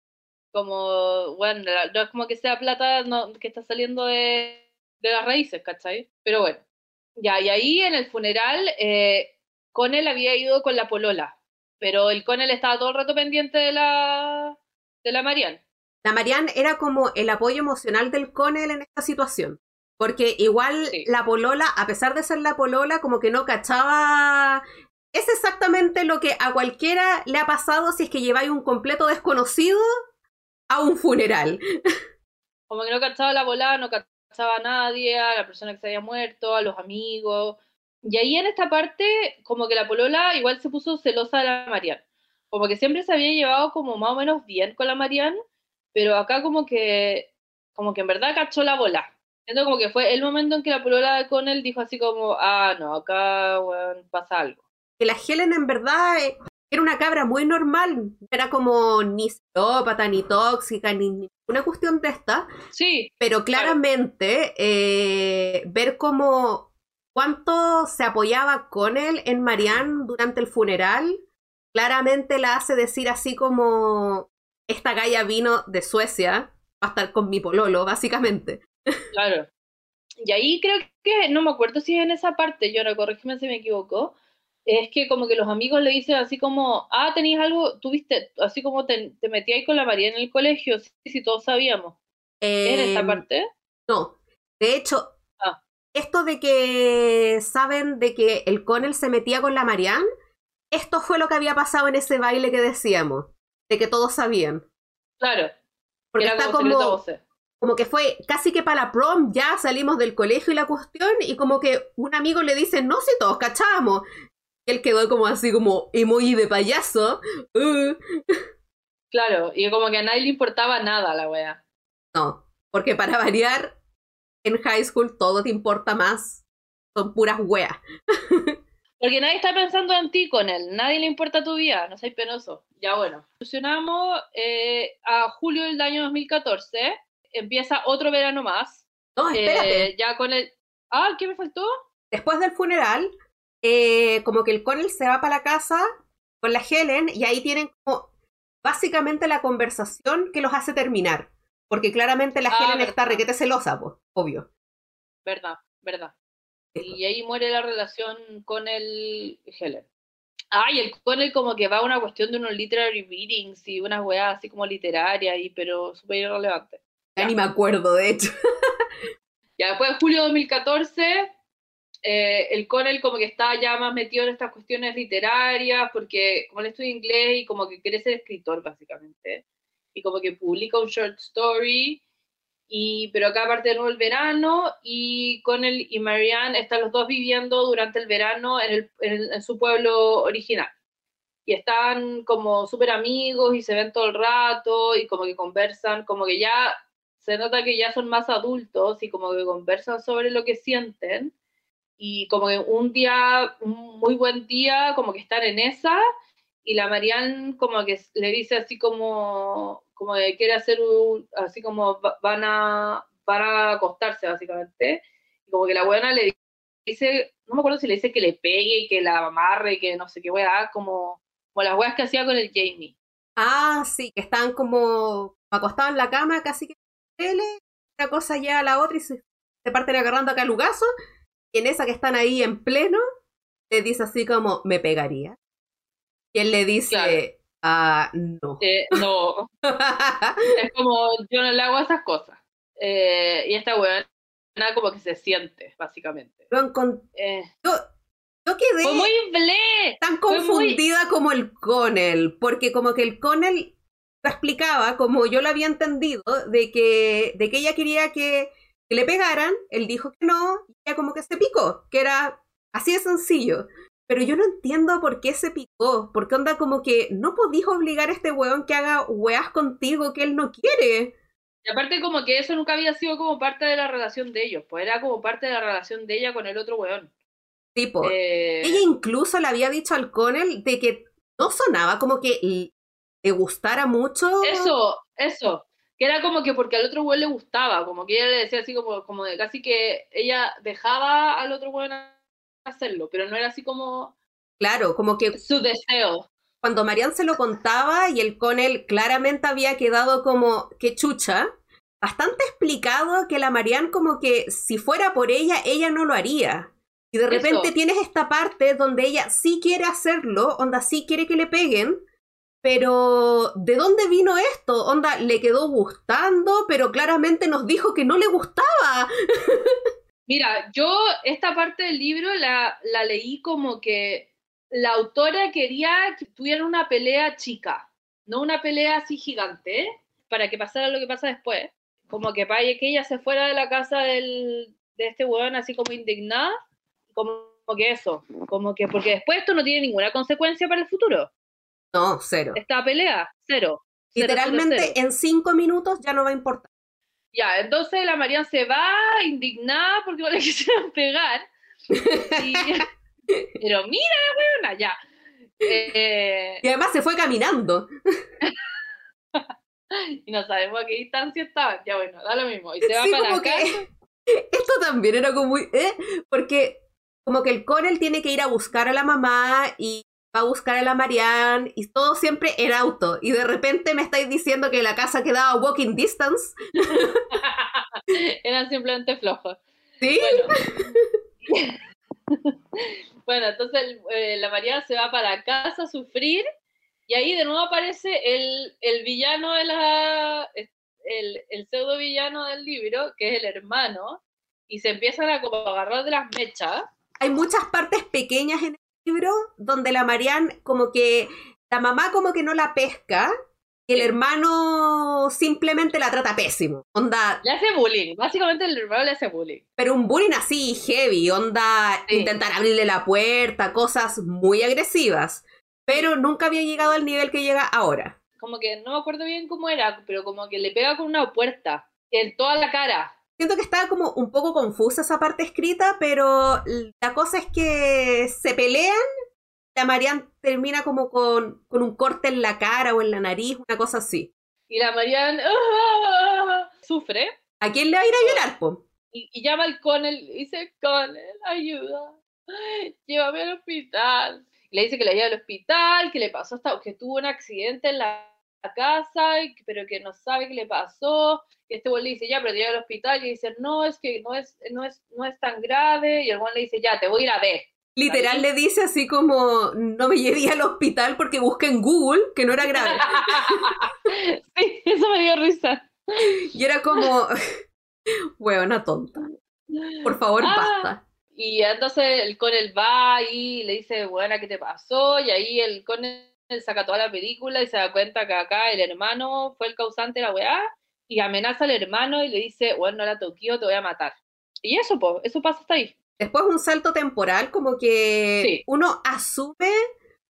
como, bueno, no es como que sea plata no, que está saliendo de, de las raíces, ¿cachai? Pero bueno, ya, y ahí en el funeral, eh, Connell había ido con la polola, pero el Connell estaba todo el rato pendiente de la, de la Marianne. La Marianne era como el apoyo emocional del Connell en esta situación. Porque igual Sí. la polola, a pesar de ser la polola, como que no cachaba. Es exactamente lo que a cualquiera le ha pasado si es que lleváis un completo desconocido a un funeral. Como que no cachaba la volada, no cachaba a nadie, a la persona que se había muerto, a los amigos. Y ahí en esta parte, como que la polola igual se puso celosa de la Marianne. Como que siempre se había llevado como más o menos bien con la Marianne, pero acá como que, como que en verdad cachó la bola. Siento como que fue el momento en que la polola de Connell dijo así como, ah, no, acá, bueno, pasa algo. Que la Helen en verdad eh, era una cabra muy normal. No era como ni psicópata, ni tóxica, ni ninguna cuestión de esta. Sí, Pero claramente eh, ver cómo cuánto se apoyaba Connell en Marianne durante el funeral, claramente la hace decir así como esta galla vino de Suecia a estar con mi pololo, básicamente. claro. Y ahí creo que, no me acuerdo si es en esa parte, yo no, corrígeme si me equivoco, es que como que los amigos le dicen así como, ah, tenías algo, tuviste, así como te, te metías con la María en el colegio, sí, sí, todos sabíamos. ¿Es en esta Eh, parte? no, de hecho, Ah, esto de que saben de que el Connell se metía con la Marianne, esto fue lo que había pasado en ese baile que decíamos, de que todos sabían. claro, Porque era está como secreto a como, voces. como que fue casi que para la prom, ya salimos del colegio y la cuestión, y como que un amigo le dice, no, si todos cachábamos. Y él quedó como así como emoji de payaso. Uh. Claro, y como que a nadie le importaba nada la wea. No, porque para variar, en high school todo te importa más. Son puras weas. Porque nadie está pensando en ti con él, nadie le importa tu vida, no seas penoso. Ya bueno, evolucionamos eh, a julio del año dos mil catorce, empieza otro verano más. No, espérate. Eh, ya con el... Ah, ¿qué me faltó? Después del funeral, eh, como que el Connell se va para la casa con la Helen y ahí tienen como básicamente la conversación que los hace terminar. Porque claramente la Ah, Helen verdad. está requete celosa, pues, obvio. Verdad, verdad. Y ahí muere la relación con el Helen. Ah, y el con él como que va a una cuestión de unos literary readings y unas weas así como literarias, y, pero súper irrelevante. Ya Ya. ni me acuerdo, de hecho. Ya después de julio de dos mil catorce, eh, el Connell como que está ya más metido en estas cuestiones literarias, porque como él estudia inglés y como que quiere ser escritor básicamente, y como que publica un short story, y, pero acá aparte de nuevo el verano, y Connell y Marianne están los dos viviendo durante el verano en, el, en, el, en su pueblo original. y están como súper amigos y se ven todo el rato y como que conversan, como que ya se nota que ya son más adultos y como que conversan sobre lo que sienten y como que un día, un muy buen día, como que están en esa y la Marianne como que le dice así como, como que quiere hacer un, así como van a, van a acostarse básicamente y como que la buena le dice, no me acuerdo si le dice que le pegue, que la amarre, que no sé qué weá, como, como las weas que hacía con el Jamie. Ah, sí, que están como acostados en la cama, casi que tele, una cosa lleva a la otra y se, se parten agarrando acá lugazo, y en esa que están ahí en pleno, le dice así como, ¿me pegaría? Y él le dice, Claro. ah, no. Eh, no, es como, yo no le hago esas cosas. Eh, y esta weá como que se siente, básicamente. Yo, encont- Eh, yo, yo quedé fue muy blé. tan Fue muy... confundida como el Connell, porque como que el Connell lo explicaba, como yo lo había entendido, de que, de que ella quería que, que le pegaran, él dijo que no, y ella como que se picó, que era así de sencillo. Pero yo no entiendo por qué se picó, porque onda como que no podís obligar a este weón que haga weas contigo que él no quiere. Y aparte como que eso nunca había sido como parte de la relación de ellos, pues era como parte de la relación de ella con el otro weón. Tipo, Eh... ella incluso le había dicho al Connell de que no sonaba como que le gustara mucho. Eso, eso. Que era como que porque al otro weón le gustaba, como que ella le decía así como, como de casi que ella dejaba al otro weón hacerlo, pero no era así como... Claro, como que su deseo. Cuando Marianne se lo contaba y el Connell claramente había quedado como que chucha, bastante explicado que la Marianne como que si fuera por ella, ella no lo haría. Y de repente Eso. tienes esta parte donde ella sí quiere hacerlo, onda sí quiere que le peguen, pero ¿de dónde vino esto? Onda, le quedó gustando, pero claramente nos dijo que no le gustaba. Mira, yo esta parte del libro la, la leí como que la autora quería que tuvieran una pelea chica, no una pelea así gigante, para que pasara lo que pasa después. Como que para que ella se fuera de la casa del, de este weón así como indignada, como, como que eso, como que porque después esto no tiene ninguna consecuencia para el futuro. No, cero. Esta pelea, cero. cero Literalmente cero, cero. en cinco minutos ya no va a importar. Ya, entonces la Marianne se va indignada porque no le quisieron pegar. Y... pero mira la weona, ya. Eh... Y además se fue caminando. y no sabemos a qué distancia estaba. Ya bueno, da lo mismo. Y se va Sí, para como acá. Que... Esto también era como muy... ¿eh? Porque como que el Connell tiene que ir a buscar a la mamá y va a buscar a la Marianne y todo siempre en auto. Y de repente me estáis diciendo que la casa quedaba walking distance. Eran simplemente flojos. ¿Sí? Bueno, bueno entonces eh, la Marianne se va para casa a sufrir y ahí de nuevo aparece el, el villano de la... El, el pseudo villano del libro, que es el hermano, y se empiezan a como agarrar de las mechas. Hay muchas partes pequeñas en el libro donde la Marianne como que... La mamá como que no la pesca. Y el hermano simplemente la trata pésimo. Onda... Le hace bullying. Básicamente el hermano le hace bullying. Pero un bullying así heavy. Onda sí. Intentar abrirle la puerta. Cosas muy agresivas. Pero nunca había llegado al nivel que llega ahora. Como que no me acuerdo bien cómo era, pero como que le pega con una puerta en toda la cara. Siento que estaba como un poco confusa esa parte escrita, pero la cosa es que se pelean, la Marianne termina como con, con un corte en la cara o en la nariz, una cosa así. Y la Marianne ¡ah! Sufre. ¿A quién le va a ir a llorar, po? Y, y llama al Connell y dice, Connell, ayuda, llévame al hospital. Y le dice que la lleva al hospital, que le pasó hasta, que tuvo un accidente en la casa, pero que no sabe qué le pasó. Y este güey le dice, ya, pero te lleva al hospital. Y dice, no, es que no es, no es, no es tan grave. Y el güey le dice, ya, te voy a ir a ver. Literal ¿Ahí? Le dice así como, no me llevé al hospital porque busqué en Google que no era grave. Sí, eso me dio risa. Y era como, huevona tonta. Por favor, ah. basta. Y entonces el Connell va y le dice, buena, ¿qué te pasó? Y ahí el Connell saca toda la película y se da cuenta que acá el hermano fue el causante de la weá y amenaza al hermano y le dice, bueno, no la toqueo, te voy a matar. Y eso, po, eso pasa hasta ahí. Después un salto temporal, como que sí. Uno asume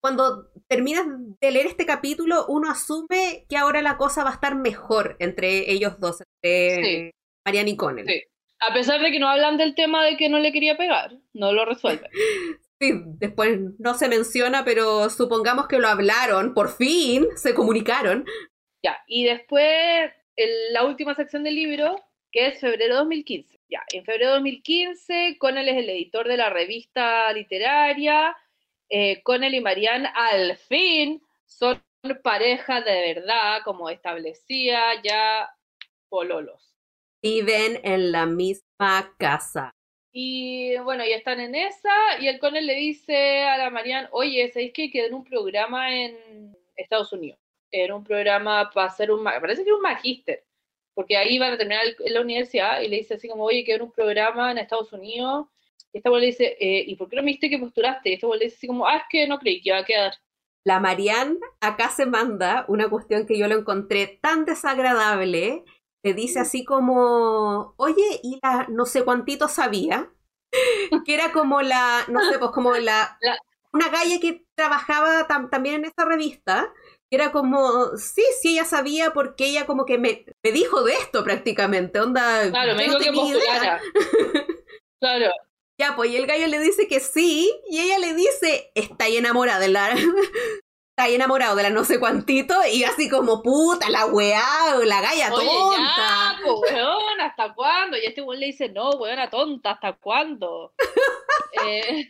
cuando terminas de leer este capítulo, uno asume que ahora la cosa va a estar mejor entre ellos dos, entre Sí. Marianne y Connell. Sí. A pesar de que no hablan del tema de que no le quería pegar, no lo resuelven. Sí, después no se menciona, pero supongamos que lo hablaron, por fin se comunicaron. Ya, y después el- la última sección del libro, que es febrero dos mil quince. Ya, en febrero dos mil quince, Connell es el editor de la revista literaria. Eh, Connell y Marianne al fin son pareja de verdad, como establecía ya pololos. Viven en la misma casa. Y bueno, ya están en esa, y el Connell le dice a la Marianne, oye, ¿sabéis que quedé en un programa en Estados Unidos? Era un programa para hacer un, ma- parece que era un magíster, porque ahí van a terminar el- en la universidad, y le dice así como, oye, quedé en un programa en Estados Unidos, y esta le dice, eh, ¿y por qué no me dijiste que postulaste? Y esta le dice así como, ah, es que no creí que iba a quedar. La Marianne acá se manda una cuestión que yo lo encontré tan desagradable. Le dice así como, oye, y la no sé cuántito sabía, que era como la, no sé, pues como la, La- una galla que trabajaba tam- también en esa revista, que era como, sí, sí, ella sabía porque ella como que me, me dijo de esto prácticamente, onda, Claro, yo me no dijo que tenía idea. postulara. Claro. Ya, pues, y el gallo le dice que sí, y ella le dice, está ahí enamorada de la... Está ahí enamorado de la no sé cuántito, y así como, puta, la weá, la galla Oye, tonta. ya, pues, weón, ¿hasta cuándo? Y este weón le dice, no, weona tonta, ¿hasta cuándo? eh,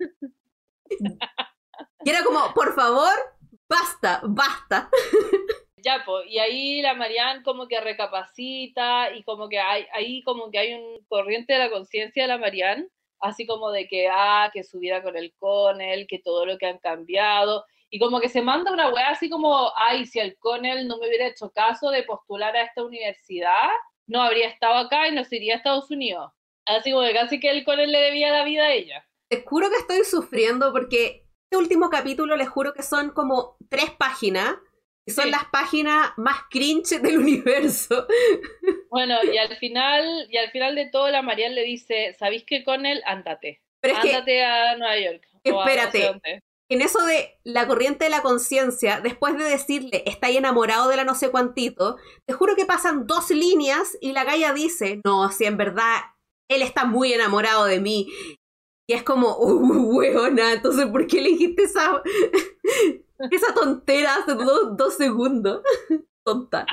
Y era como, por favor, basta, basta. ya, pues, y ahí la Marianne como que recapacita, y como que hay, ahí como que hay un corriente de la conciencia de la Marianne, así como de que, ah, que su vida con el Connell, que todo lo que han cambiado, y como que se manda una weá así como, ay, si el Connell no me hubiera hecho caso de postular a esta universidad, no habría estado acá y no se iría a Estados Unidos. Así como que casi que el Connell le debía la vida a ella. Te juro que estoy sufriendo porque este último capítulo les juro que son como tres páginas, y son Sí. las páginas más cringe del universo. Bueno, y al final, y al final de todo la Marianne le dice, ¿sabéis qué, Connell? Ándate. Pero es que, Ándate a Nueva York. o a no sé espérate, dónde. en eso de la corriente de la conciencia, después de decirle, está ahí enamorado de la no sé cuántito, te juro que pasan dos líneas y la galla dice, no, si en verdad él está muy enamorado de mí. Y es como, uh, weona, entonces ¿por qué le dijiste esa, esa tontera hace dos, dos segundos? Tonta.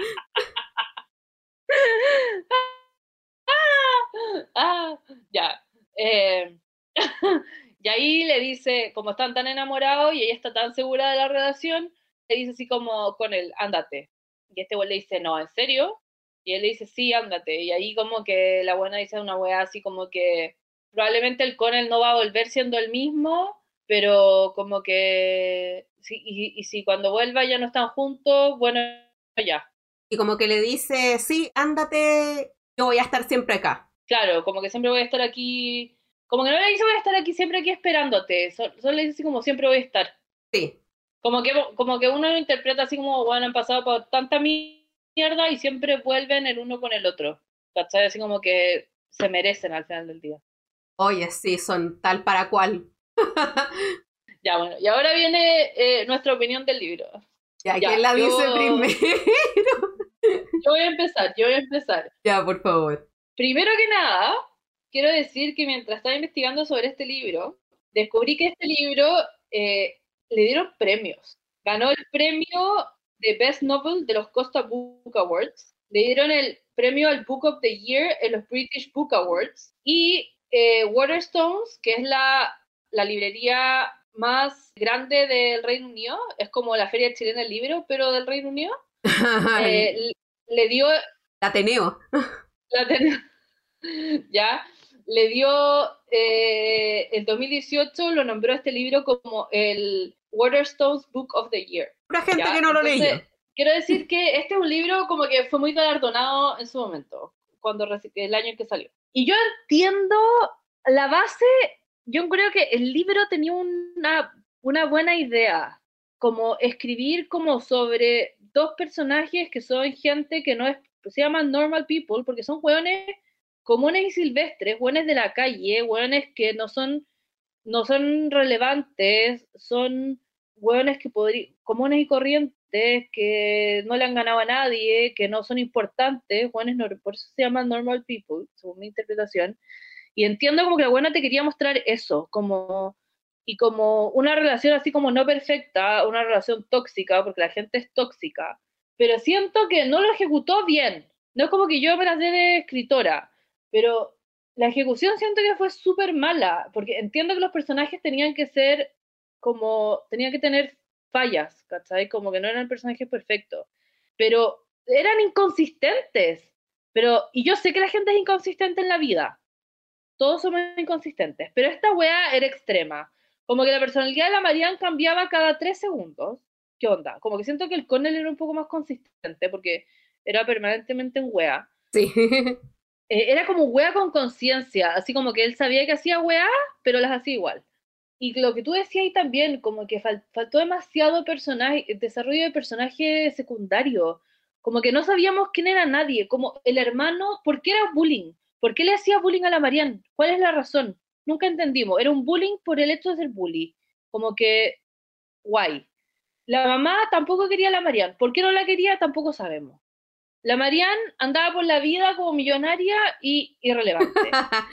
Ah, ya. Eh, y ahí le dice, como están tan enamorados y ella está tan segura de la relación, le dice así como con él, ándate. Y este güey le dice, no, ¿en serio? Y él le dice, sí, ándate. Y ahí como que la buena dice una weá así como que probablemente el Connell no va a volver siendo el mismo, pero como que, sí, y, y si cuando vuelva ya no están juntos, bueno, ya. Y como que le dice, sí, ándate, yo voy a estar siempre acá. Claro, como que siempre voy a estar aquí, como que no le dice voy a estar aquí siempre aquí esperándote, so- solo le dice así como siempre voy a estar. Sí. Como que, como que uno lo interpreta así como, bueno, han pasado por tanta mierda y siempre vuelven el uno con el otro. ¿Cachai? Así como que se merecen al final del día. Oye, sí, son tal para cual. Ya, bueno, y ahora viene eh, nuestra opinión del libro. Ya, Ya, ¿quién la yo- dice primero? Yo voy a empezar, yo voy a empezar. Ya, por favor. Primero que nada, quiero decir que mientras estaba investigando sobre este libro, descubrí que este libro eh, le dieron premios. Ganó el premio de Best Novel de los Costa Book Awards. Le dieron el premio al Book of the Year en los British Book Awards. Y eh, Waterstones, que es la, la librería más grande del Reino Unido, es como la Feria Chilena del Libro, pero del Reino Unido, eh, le- le dio Ateneo. la ten- ya le dio eh, en dos mil dieciocho lo nombró este libro como el Waterstones Book of the Year. Pura gente ¿Ya? que no lo Entonces, leyó. quiero decir que este es un libro como que fue muy galardonado en su momento, cuando reci- el año en que salió. Y yo entiendo la base, yo creo que el libro tenía una, una buena idea, como escribir como sobre dos personajes que son gente que no es, se llaman normal people, porque son hueones comunes y silvestres, hueones de la calle, hueones que no son, no son relevantes, son hueones que podrían, comunes y corrientes, que no le han ganado a nadie, que no son importantes, hueones, por eso se llaman normal people, según mi interpretación. Y entiendo como que la buena te quería mostrar eso, como, y como una relación así como no perfecta, una relación tóxica, porque la gente es tóxica, pero siento que no lo ejecutó bien. No es como que yo me las dé de escritora, pero la ejecución siento que fue súper mala, porque entiendo que los personajes tenían que ser como, tenían que tener fallas, ¿cachai? Como que no eran personajes perfectos, pero eran inconsistentes. Pero, y yo sé que la gente es inconsistente en la vida, todos somos inconsistentes, pero esta wea era extrema. Como que la personalidad de la Marianne cambiaba cada tres segundos. ¿Qué onda? Como que siento que el Connell era un poco más consistente, porque era permanentemente en wea. Sí. Eh, era como wea con conciencia, así como que él sabía que hacía wea, pero las hacía igual. Y lo que tú decías ahí también, como que fal faltó demasiado personaje, desarrollo de personaje secundario. Como que no sabíamos quién era nadie. Como el hermano, ¿por qué era bullying? ¿Por qué le hacía bullying a la Marianne? ¿Cuál es la razón? Nunca entendimos. Era un bullying por el hecho de ser bully. Como que, guay. La mamá tampoco quería a la Marianne. ¿Por qué no la quería? Tampoco sabemos. La Marianne andaba por la vida como millonaria y irrelevante.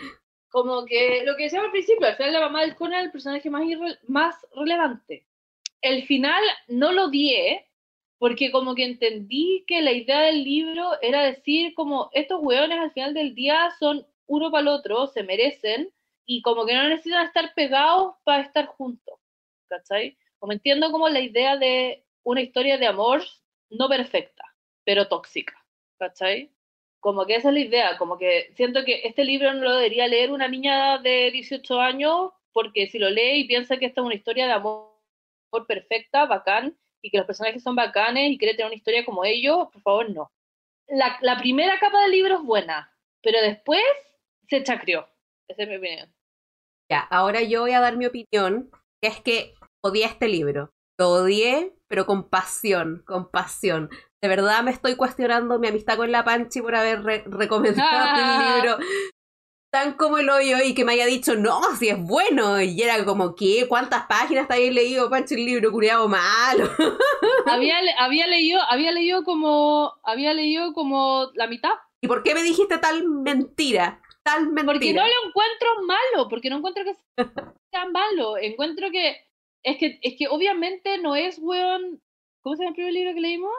Como que lo que decíamos al principio, al final la mamá del Conan es el personaje más, más relevante. El final no lo odié, porque como que entendí que la idea del libro era decir como estos hueones al final del día son uno para el otro, se merecen, y como que no necesitan estar pegados para estar juntos, ¿cachai? Como entiendo como la idea de una historia de amor no perfecta, pero tóxica, ¿cachai? Como que esa es la idea, como que siento que este libro no lo debería leer una niña de dieciocho años, porque si lo lee y piensa que esta es una historia de amor perfecta, bacán, y que los personajes son bacanes y quiere tener una historia como ellos, por favor, no. La, la primera capa del libro es buena, pero después se chacreó. Esa es mi opinión. Ya, ahora yo voy a dar mi opinión, que es que odié este libro. Lo odié, pero con pasión, con pasión. De verdad me estoy cuestionando mi amistad con la Panchi por haber re recomendado ah. el libro tan como el hoyo y que me haya dicho, no, si es bueno. Y era como, ¿qué? ¿Cuántas páginas te habías leído, Panchi, el libro? Curiado malo. había, había, leído, había, leído como, había leído como la mitad. ¿Y por qué me dijiste tal mentira? Tal mentira. Porque no lo encuentro malo, porque no encuentro que sea malo. Encuentro que es que, es que obviamente no es, weón, ¿cómo se llama el primer libro que leímos?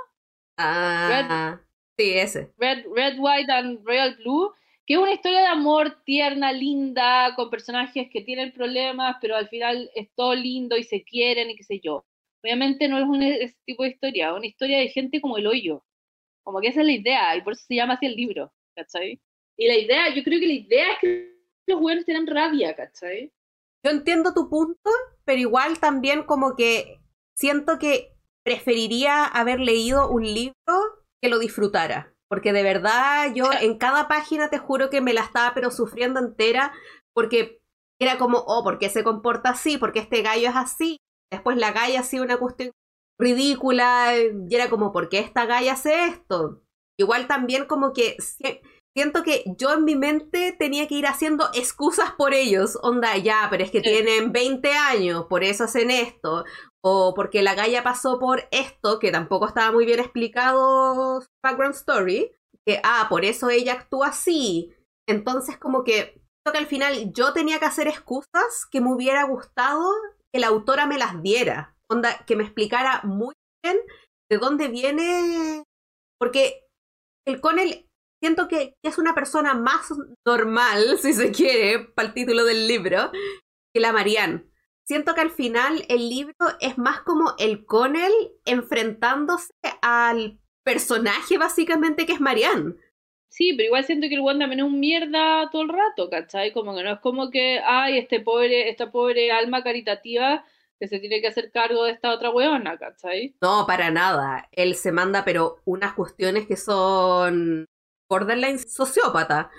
Ah, Red, sí, ese. Red, Red, White and Royal Blue, que es una historia de amor tierna, linda, con personajes que tienen problemas, pero al final es todo lindo y se quieren y qué sé yo. Obviamente no es un ese tipo de historia, es una historia de gente como el hoyo. Como que esa es la idea, y por eso se llama así el libro, ¿cachai? Y la idea, yo creo que la idea es que los buenos tienen rabia, ¿cachai? Yo entiendo tu punto, pero igual también como que siento que preferiría haber leído un libro que lo disfrutara. Porque de verdad yo en cada página te juro que me la estaba pero sufriendo entera. Porque era como, oh, ¿por qué se comporta así? ¿Por qué este gallo es así? Después la galla hacía una cuestión ridícula. Y era como, ¿por qué esta galla hace esto? Igual también como que siento que yo en mi mente tenía que ir haciendo excusas por ellos. Onda, ya, pero es que sí. Tienen veinte años, por eso hacen esto. O porque la galla pasó por esto, que tampoco estaba muy bien explicado su background story, que, ah, por eso ella actúa así. Entonces como que, creo que al final yo tenía que hacer excusas que me hubiera gustado que la autora me las diera. Onda, que me explicara muy bien de dónde viene, porque el Connell siento que es una persona más normal, si se quiere, para el título del libro, que la Marianne. Siento que al final el libro es más como el Connell enfrentándose al personaje básicamente que es Marianne. Sí, pero igual siento que el Juan también es un mierda todo el rato, ¿cachai? Como que no es como que, ay, este pobre, esta pobre alma caritativa que se tiene que hacer cargo de esta otra weona, ¿cachai? No, para nada. Él se manda, pero unas cuestiones que son borderline sociópata.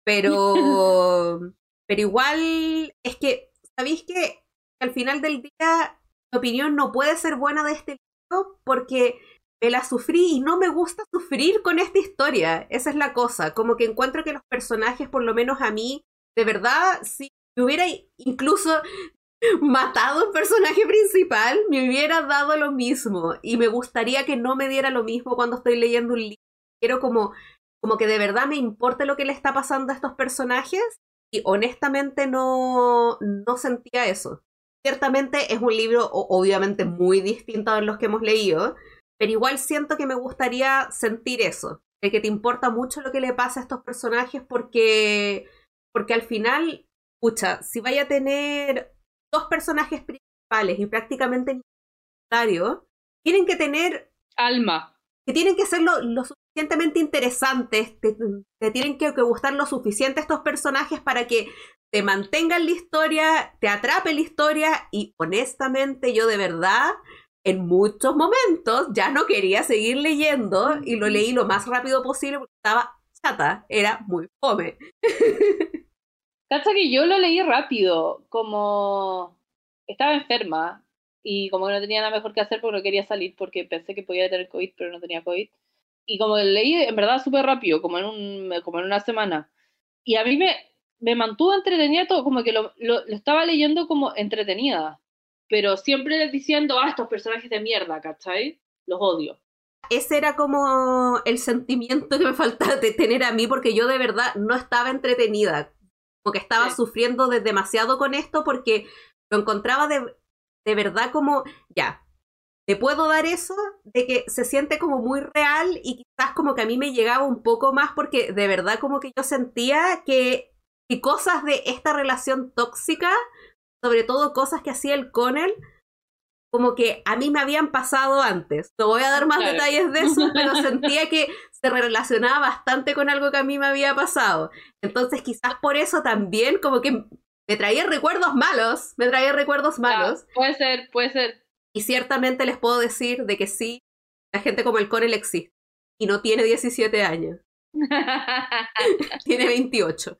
Pero, pero igual es que, ¿sabéis qué? Al final del día, mi opinión no puede ser buena de este libro porque me la sufrí y no me gusta sufrir con esta historia. Esa es la cosa. Como que encuentro que los personajes, por lo menos a mí, de verdad, si me hubiera incluso matado un personaje principal, me hubiera dado lo mismo. Y me gustaría que no me diera lo mismo cuando estoy leyendo un libro. Quiero como, como que de verdad me importe lo que le está pasando a estos personajes. Y honestamente no, no sentía eso. Ciertamente es un libro obviamente muy distinto a los que hemos leído, pero igual siento que me gustaría sentir eso. De que te importa mucho lo que le pasa a estos personajes porque, porque al final, pucha, si vaya a tener dos personajes principales y prácticamente secundarios, tienen que tener alma. Que tienen que ser lo, lo suficientemente interesantes, te, te tienen que, que gustar lo suficiente estos personajes para que te mantengan la historia, te atrape la historia y honestamente yo de verdad... En muchos momentos ya no quería seguir leyendo y lo leí lo más rápido posible porque estaba chata, era muy fome. Cacha que yo lo leí rápido, como estaba enferma y como que no tenía nada mejor que hacer porque no quería salir porque pensé que podía tener COVID pero no tenía COVID. Y como lo leí en verdad súper rápido, como en, un, como en una semana. Y a mí me, me mantuvo entretenida todo, como que lo, lo, lo estaba leyendo como entretenida. Pero siempre diciendo, ah, estos personajes de mierda, ¿cachai? Los odio. Ese era como el sentimiento que me faltaba de tener a mí, porque yo de verdad no estaba entretenida. Como que estaba sí. sufriendo de demasiado con esto, porque lo encontraba de, de verdad como, ya, te puedo dar eso, de que se siente como muy real, y quizás como que a mí me llegaba un poco más, porque de verdad como que yo sentía que, que cosas de esta relación tóxica... sobre todo cosas que hacía el Connell, como que a mí me habían pasado antes. No voy a dar más claro. detalles de eso, pero sentía que se relacionaba bastante con algo que a mí me había pasado. Entonces quizás por eso también como que me traía recuerdos malos, me traía recuerdos malos. Ah, puede ser, puede ser. Y ciertamente les puedo decir de que sí, la gente como el Connell existe. Y no tiene diecisiete años. Tiene veintiocho.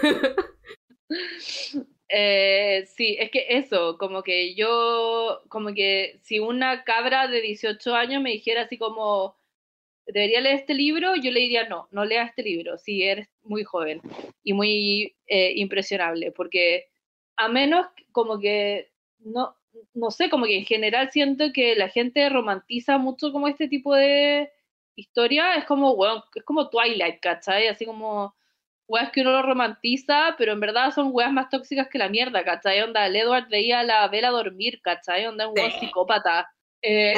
Eh, sí, es que eso, como que yo, como que si una cabra de dieciocho años me dijera así como, debería leer este libro, yo le diría no, no lea este libro, si eres muy joven y muy eh, impresionable, porque a menos como que, no, no sé, como que en general siento que la gente romantiza mucho como este tipo de historia, es como, bueno, es como Twilight, ¿cachai? Así como... weas que uno lo romantiza, pero en verdad son weas más tóxicas que la mierda, ¿cachai? Onda, el Edward veía a la Bella dormir, ¿cachai? Onda, un weón sí. psicópata. Eh,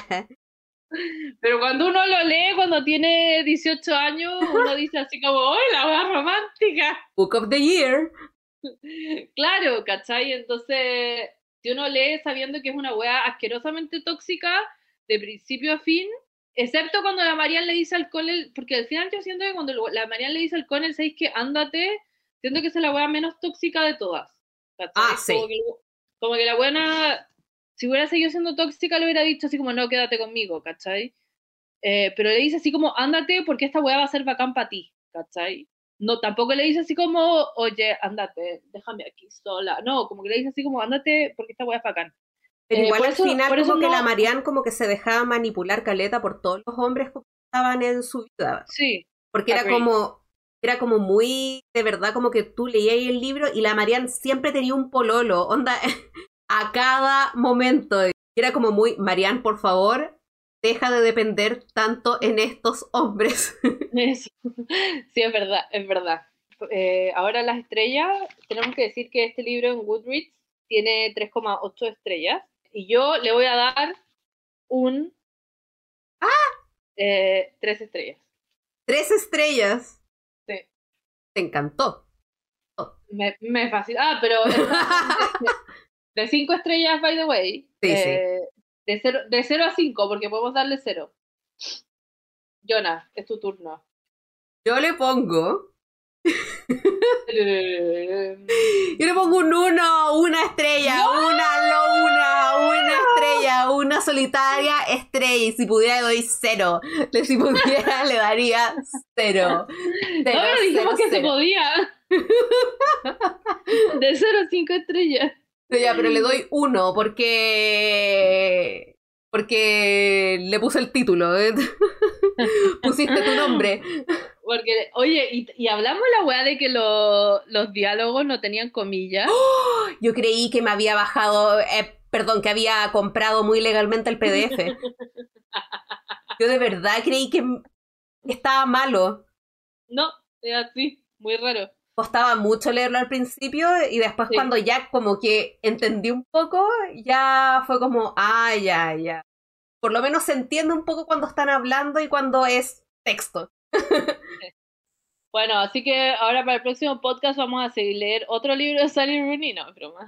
pero cuando uno lo lee, cuando tiene dieciocho años, uno dice así como, ¡ay, la wea romántica! Book of the Year. Claro, ¿cachai? Entonces, si uno lee sabiendo que es una wea asquerosamente tóxica, de principio a fin, excepto cuando la Marianne le dice al Connell, porque al final yo siento que cuando la Marianne le dice al Connell, ¿sabes qué? Ándate, siento que esa es la wea menos tóxica de todas. ¿Cachai? Ah, sí. Como que, como que la buena, si hubiera seguido siendo tóxica, le hubiera dicho así como, no, quédate conmigo, ¿cachai? Eh, pero le dice así como, ándate porque esta wea va a ser bacán para ti, ¿cachai? No, tampoco le dice así como, oye, ándate, déjame aquí sola. No, como que le dice así como, ándate porque esta wea es bacán. Pero Eh, igual al eso, final como no... que la Marianne como que se dejaba manipular caleta por todos los hombres que estaban en su vida. Sí. Porque era agree. como era como muy, de verdad, como que tú leías el libro y la Marianne siempre tenía un pololo, onda, a cada momento. Y era como muy, Marianne, por favor, deja de depender tanto en estos hombres. Eso. Sí, es verdad, es verdad. Eh, ahora las estrellas, tenemos que decir que este libro en Goodreads tiene tres coma ocho estrellas. Y yo le voy a dar un... ¡Ah! Eh, tres estrellas. ¿Tres estrellas? Sí. Te encantó. Oh. Me, me fascina. Ah, pero... de, de cinco estrellas, by the way. Sí, eh, sí. De cero, de cero a cinco, porque podemos darle cero. Jonah, es tu turno. Yo le pongo... Yo le pongo un uno, una estrella, no. una luna, una estrella, una solitaria estrella. Y si pudiera le doy cero. Si pudiera le daría cero. cero no, pero dijimos cero, que cero. Se podía. De cero a cinco estrellas. No, ya, pero le doy uno porque... Porque le puse el título. ¿eh? Pusiste tu nombre. Porque, oye, y, y hablamos la weá de que lo- los diálogos no tenían comillas. Yo creí que me había bajado, eh, perdón, que había comprado muy legalmente el P D F. Yo de verdad creí que estaba malo. No, es así, muy raro. Costaba mucho leerlo al principio y después Sí. cuando ya como que entendí un poco, ya fue como, ah, ya, ya. Por lo menos se entiende un poco cuando están hablando y cuando es texto. Bueno, así que ahora para el próximo podcast vamos a seguir leer otro libro de Sally Rooney, no, es broma.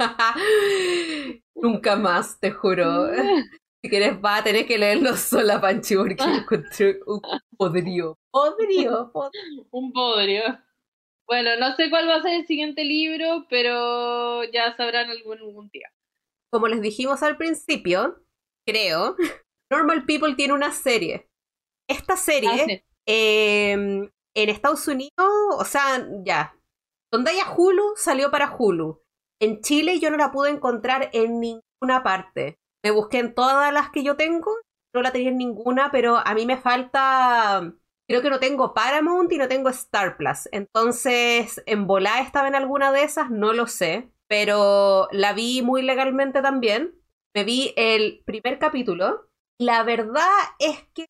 Nunca más, te juro. Si quieres, va a tener que leerlo sola, Panchi, porque encontré un podrío. Podrío, podrío. Un bodrio. Bueno, no sé cuál va a ser el siguiente libro, pero ya sabrán algún, algún día. Como les dijimos al principio, creo, Normal People tiene una serie. Esta serie, Ah, sí. eh, en Estados Unidos, o sea, ya, donde haya Hulu, salió para Hulu. En Chile yo no la pude encontrar en ninguna parte. Me busqué en todas las que yo tengo, no la tenía en ninguna, pero a mí me falta, creo que no tengo Paramount y no tengo Star Plus. Entonces, en volá estaba en alguna de esas, no lo sé, pero la vi muy legalmente también. Me vi el primer capítulo. La verdad es que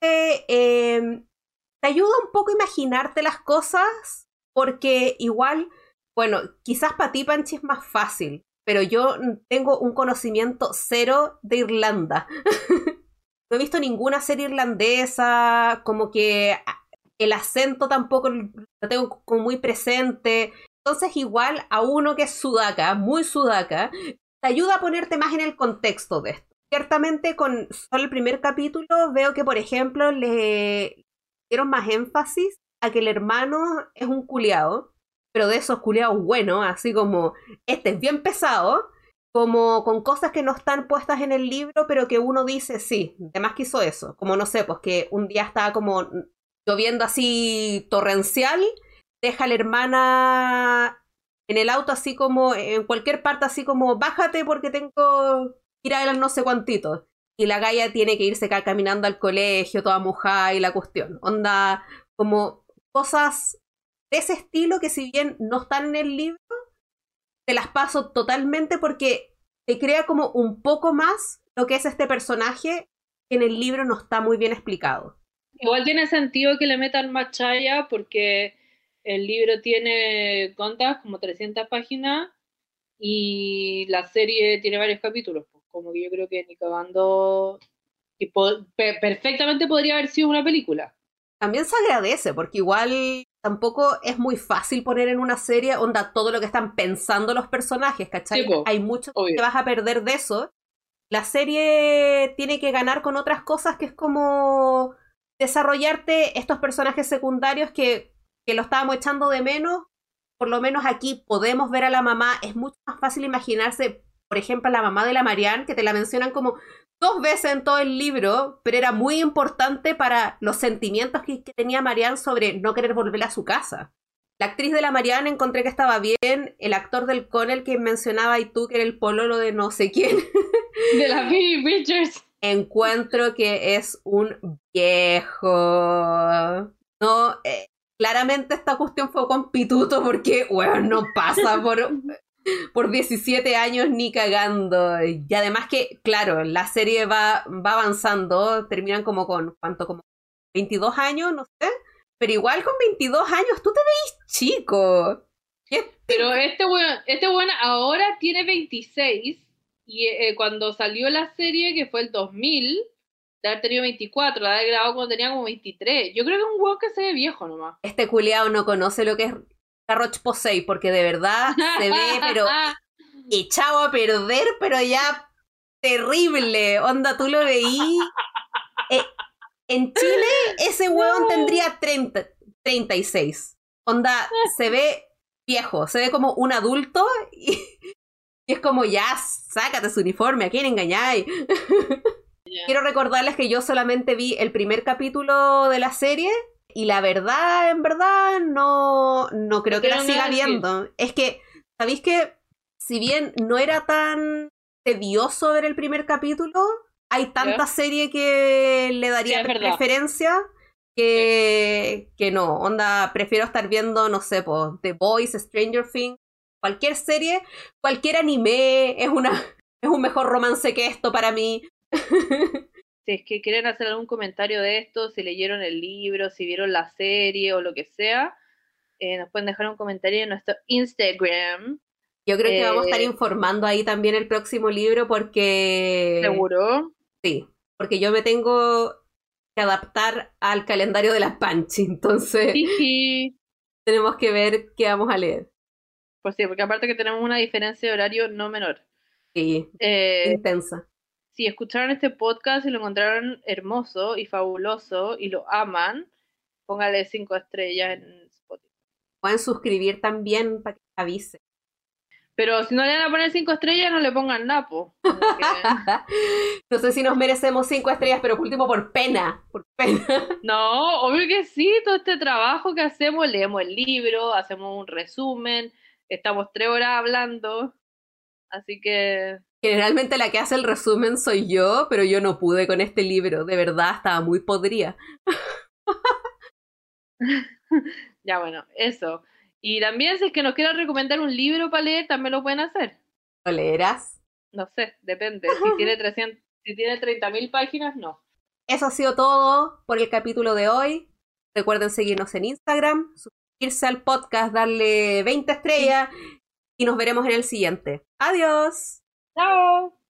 eh, te ayuda un poco a imaginarte las cosas, porque igual, bueno, quizás para ti, Panchi, es más fácil, pero yo tengo un conocimiento cero de Irlanda. No he visto ninguna serie irlandesa, como que el acento tampoco lo tengo como muy presente. Entonces igual a uno que es sudaca, muy sudaca, te ayuda a ponerte más en el contexto de esto. Ciertamente con solo el primer capítulo veo que, por ejemplo, le dieron más énfasis a que el hermano es un culiao, pero de esos culiados buenos, así como este es bien pesado, como con cosas que no están puestas en el libro, pero que uno dice, sí, además que hizo eso. Como no sé, pues que un día estaba como lloviendo así torrencial, deja a la hermana en el auto así como, en cualquier parte así como, bájate porque tengo que ir a ver no sé cuantito. Y la galla tiene que irse caminando al colegio, toda mojada y la cuestión. Onda, como cosas de ese estilo que si bien no están en el libro, te las paso totalmente porque te crea como un poco más lo que es este personaje que en el libro no está muy bien explicado. Igual tiene sentido que le metan más chaya porque el libro tiene, ¿cuántas? Como trescientas páginas y la serie tiene varios capítulos. Pues, como que yo creo que ni cagando... y po- pe- perfectamente podría haber sido una película. También se agradece, porque igual tampoco es muy fácil poner en una serie onda todo lo que están pensando los personajes, ¿cachai? Sí, po, hay mucho obvio. que vas a perder de eso. La serie tiene que ganar con otras cosas, que es como desarrollarte estos personajes secundarios que, que lo estábamos echando de menos. Por lo menos aquí podemos ver a la mamá. Es mucho más fácil imaginarse, por ejemplo, a la mamá de la Marianne, que te la mencionan como dos veces en todo el libro, pero era muy importante para los sentimientos que, que tenía Marianne sobre no querer volver a su casa. La actriz de la Marianne encontré que estaba bien. El actor del Connell que mencionaba y tú, que era el pololo de no sé quién, De la Phoebe Bridgers. encuentro que es un viejo. No, eh, claramente esta cuestión fue con pituto porque, bueno, no pasa por... por diecisiete años ni cagando. Y además que, claro, la serie va, va avanzando, terminan como con, ¿cuánto? Como veintidós años, no sé. Pero igual con veintidós años tú te veis chico. Pero este weón, este weón ahora tiene veintiséis y eh, cuando salió la serie, que fue el dos mil, de haber tenido veinticuatro, de haber grabado cuando tenía como veintitrés. Yo creo que es un weón que se ve viejo nomás. Este culiao no conoce lo que es la Roche-Posay, porque de verdad se ve, pero echado a perder, pero ya terrible. Onda, tú lo veí. Eh, en Chile, ese huevón tendría treinta, treinta y seis. Onda, se ve viejo, se ve como un adulto y, y es como, ya, sácate su uniforme, ¿a quién engañáis? Yeah. Quiero recordarles que yo solamente vi el primer capítulo de la serie y la verdad, en verdad, no, no creo que la siga viendo. Es que, ¿sabéis que si bien no era tan tedioso ver el primer capítulo, hay tanta yeah. serie que le daría yeah, preferencia? que, que no. Onda, prefiero estar viendo, no sé, po, The Boys, Stranger Things, cualquier serie, cualquier anime es una es un mejor romance que esto para mí. Si es que quieren hacer algún comentario de esto, si leyeron el libro, si vieron la serie o lo que sea, eh, nos pueden dejar un comentario en nuestro Instagram. Yo creo Eh, que vamos a estar informando ahí también el próximo libro porque... ¿Seguro? Sí, porque yo me tengo que adaptar al calendario de las Panchi, entonces Jiji. tenemos que ver qué vamos a leer. Pues sí, porque aparte que tenemos una diferencia de horario no menor. Sí, Eh, intensa. si escucharon este podcast y lo encontraron hermoso y fabuloso y lo aman, póngale cinco estrellas en Spotify. Pueden suscribir también para que avise. Pero si no le van a poner cinco estrellas, no le pongan napo. Como que... No sé si nos merecemos cinco estrellas, pero por último por pena, por pena. No, obvio que sí, todo este trabajo que hacemos, leemos el libro, hacemos un resumen, estamos tres horas hablando, así que... Generalmente la que hace el resumen soy yo, pero yo no pude con este libro, de verdad estaba muy podrida. Ya bueno, eso. Y también si es que nos quieren recomendar un libro para leer, también lo pueden hacer. ¿Lo leerás? No sé, depende. Si tiene trescientas, si tiene treinta mil páginas, no. Eso ha sido todo por el capítulo de hoy. Recuerden seguirnos en Instagram, suscribirse al podcast, darle veinte estrellas y nos veremos en el siguiente. ¡Adiós! ¡Chao!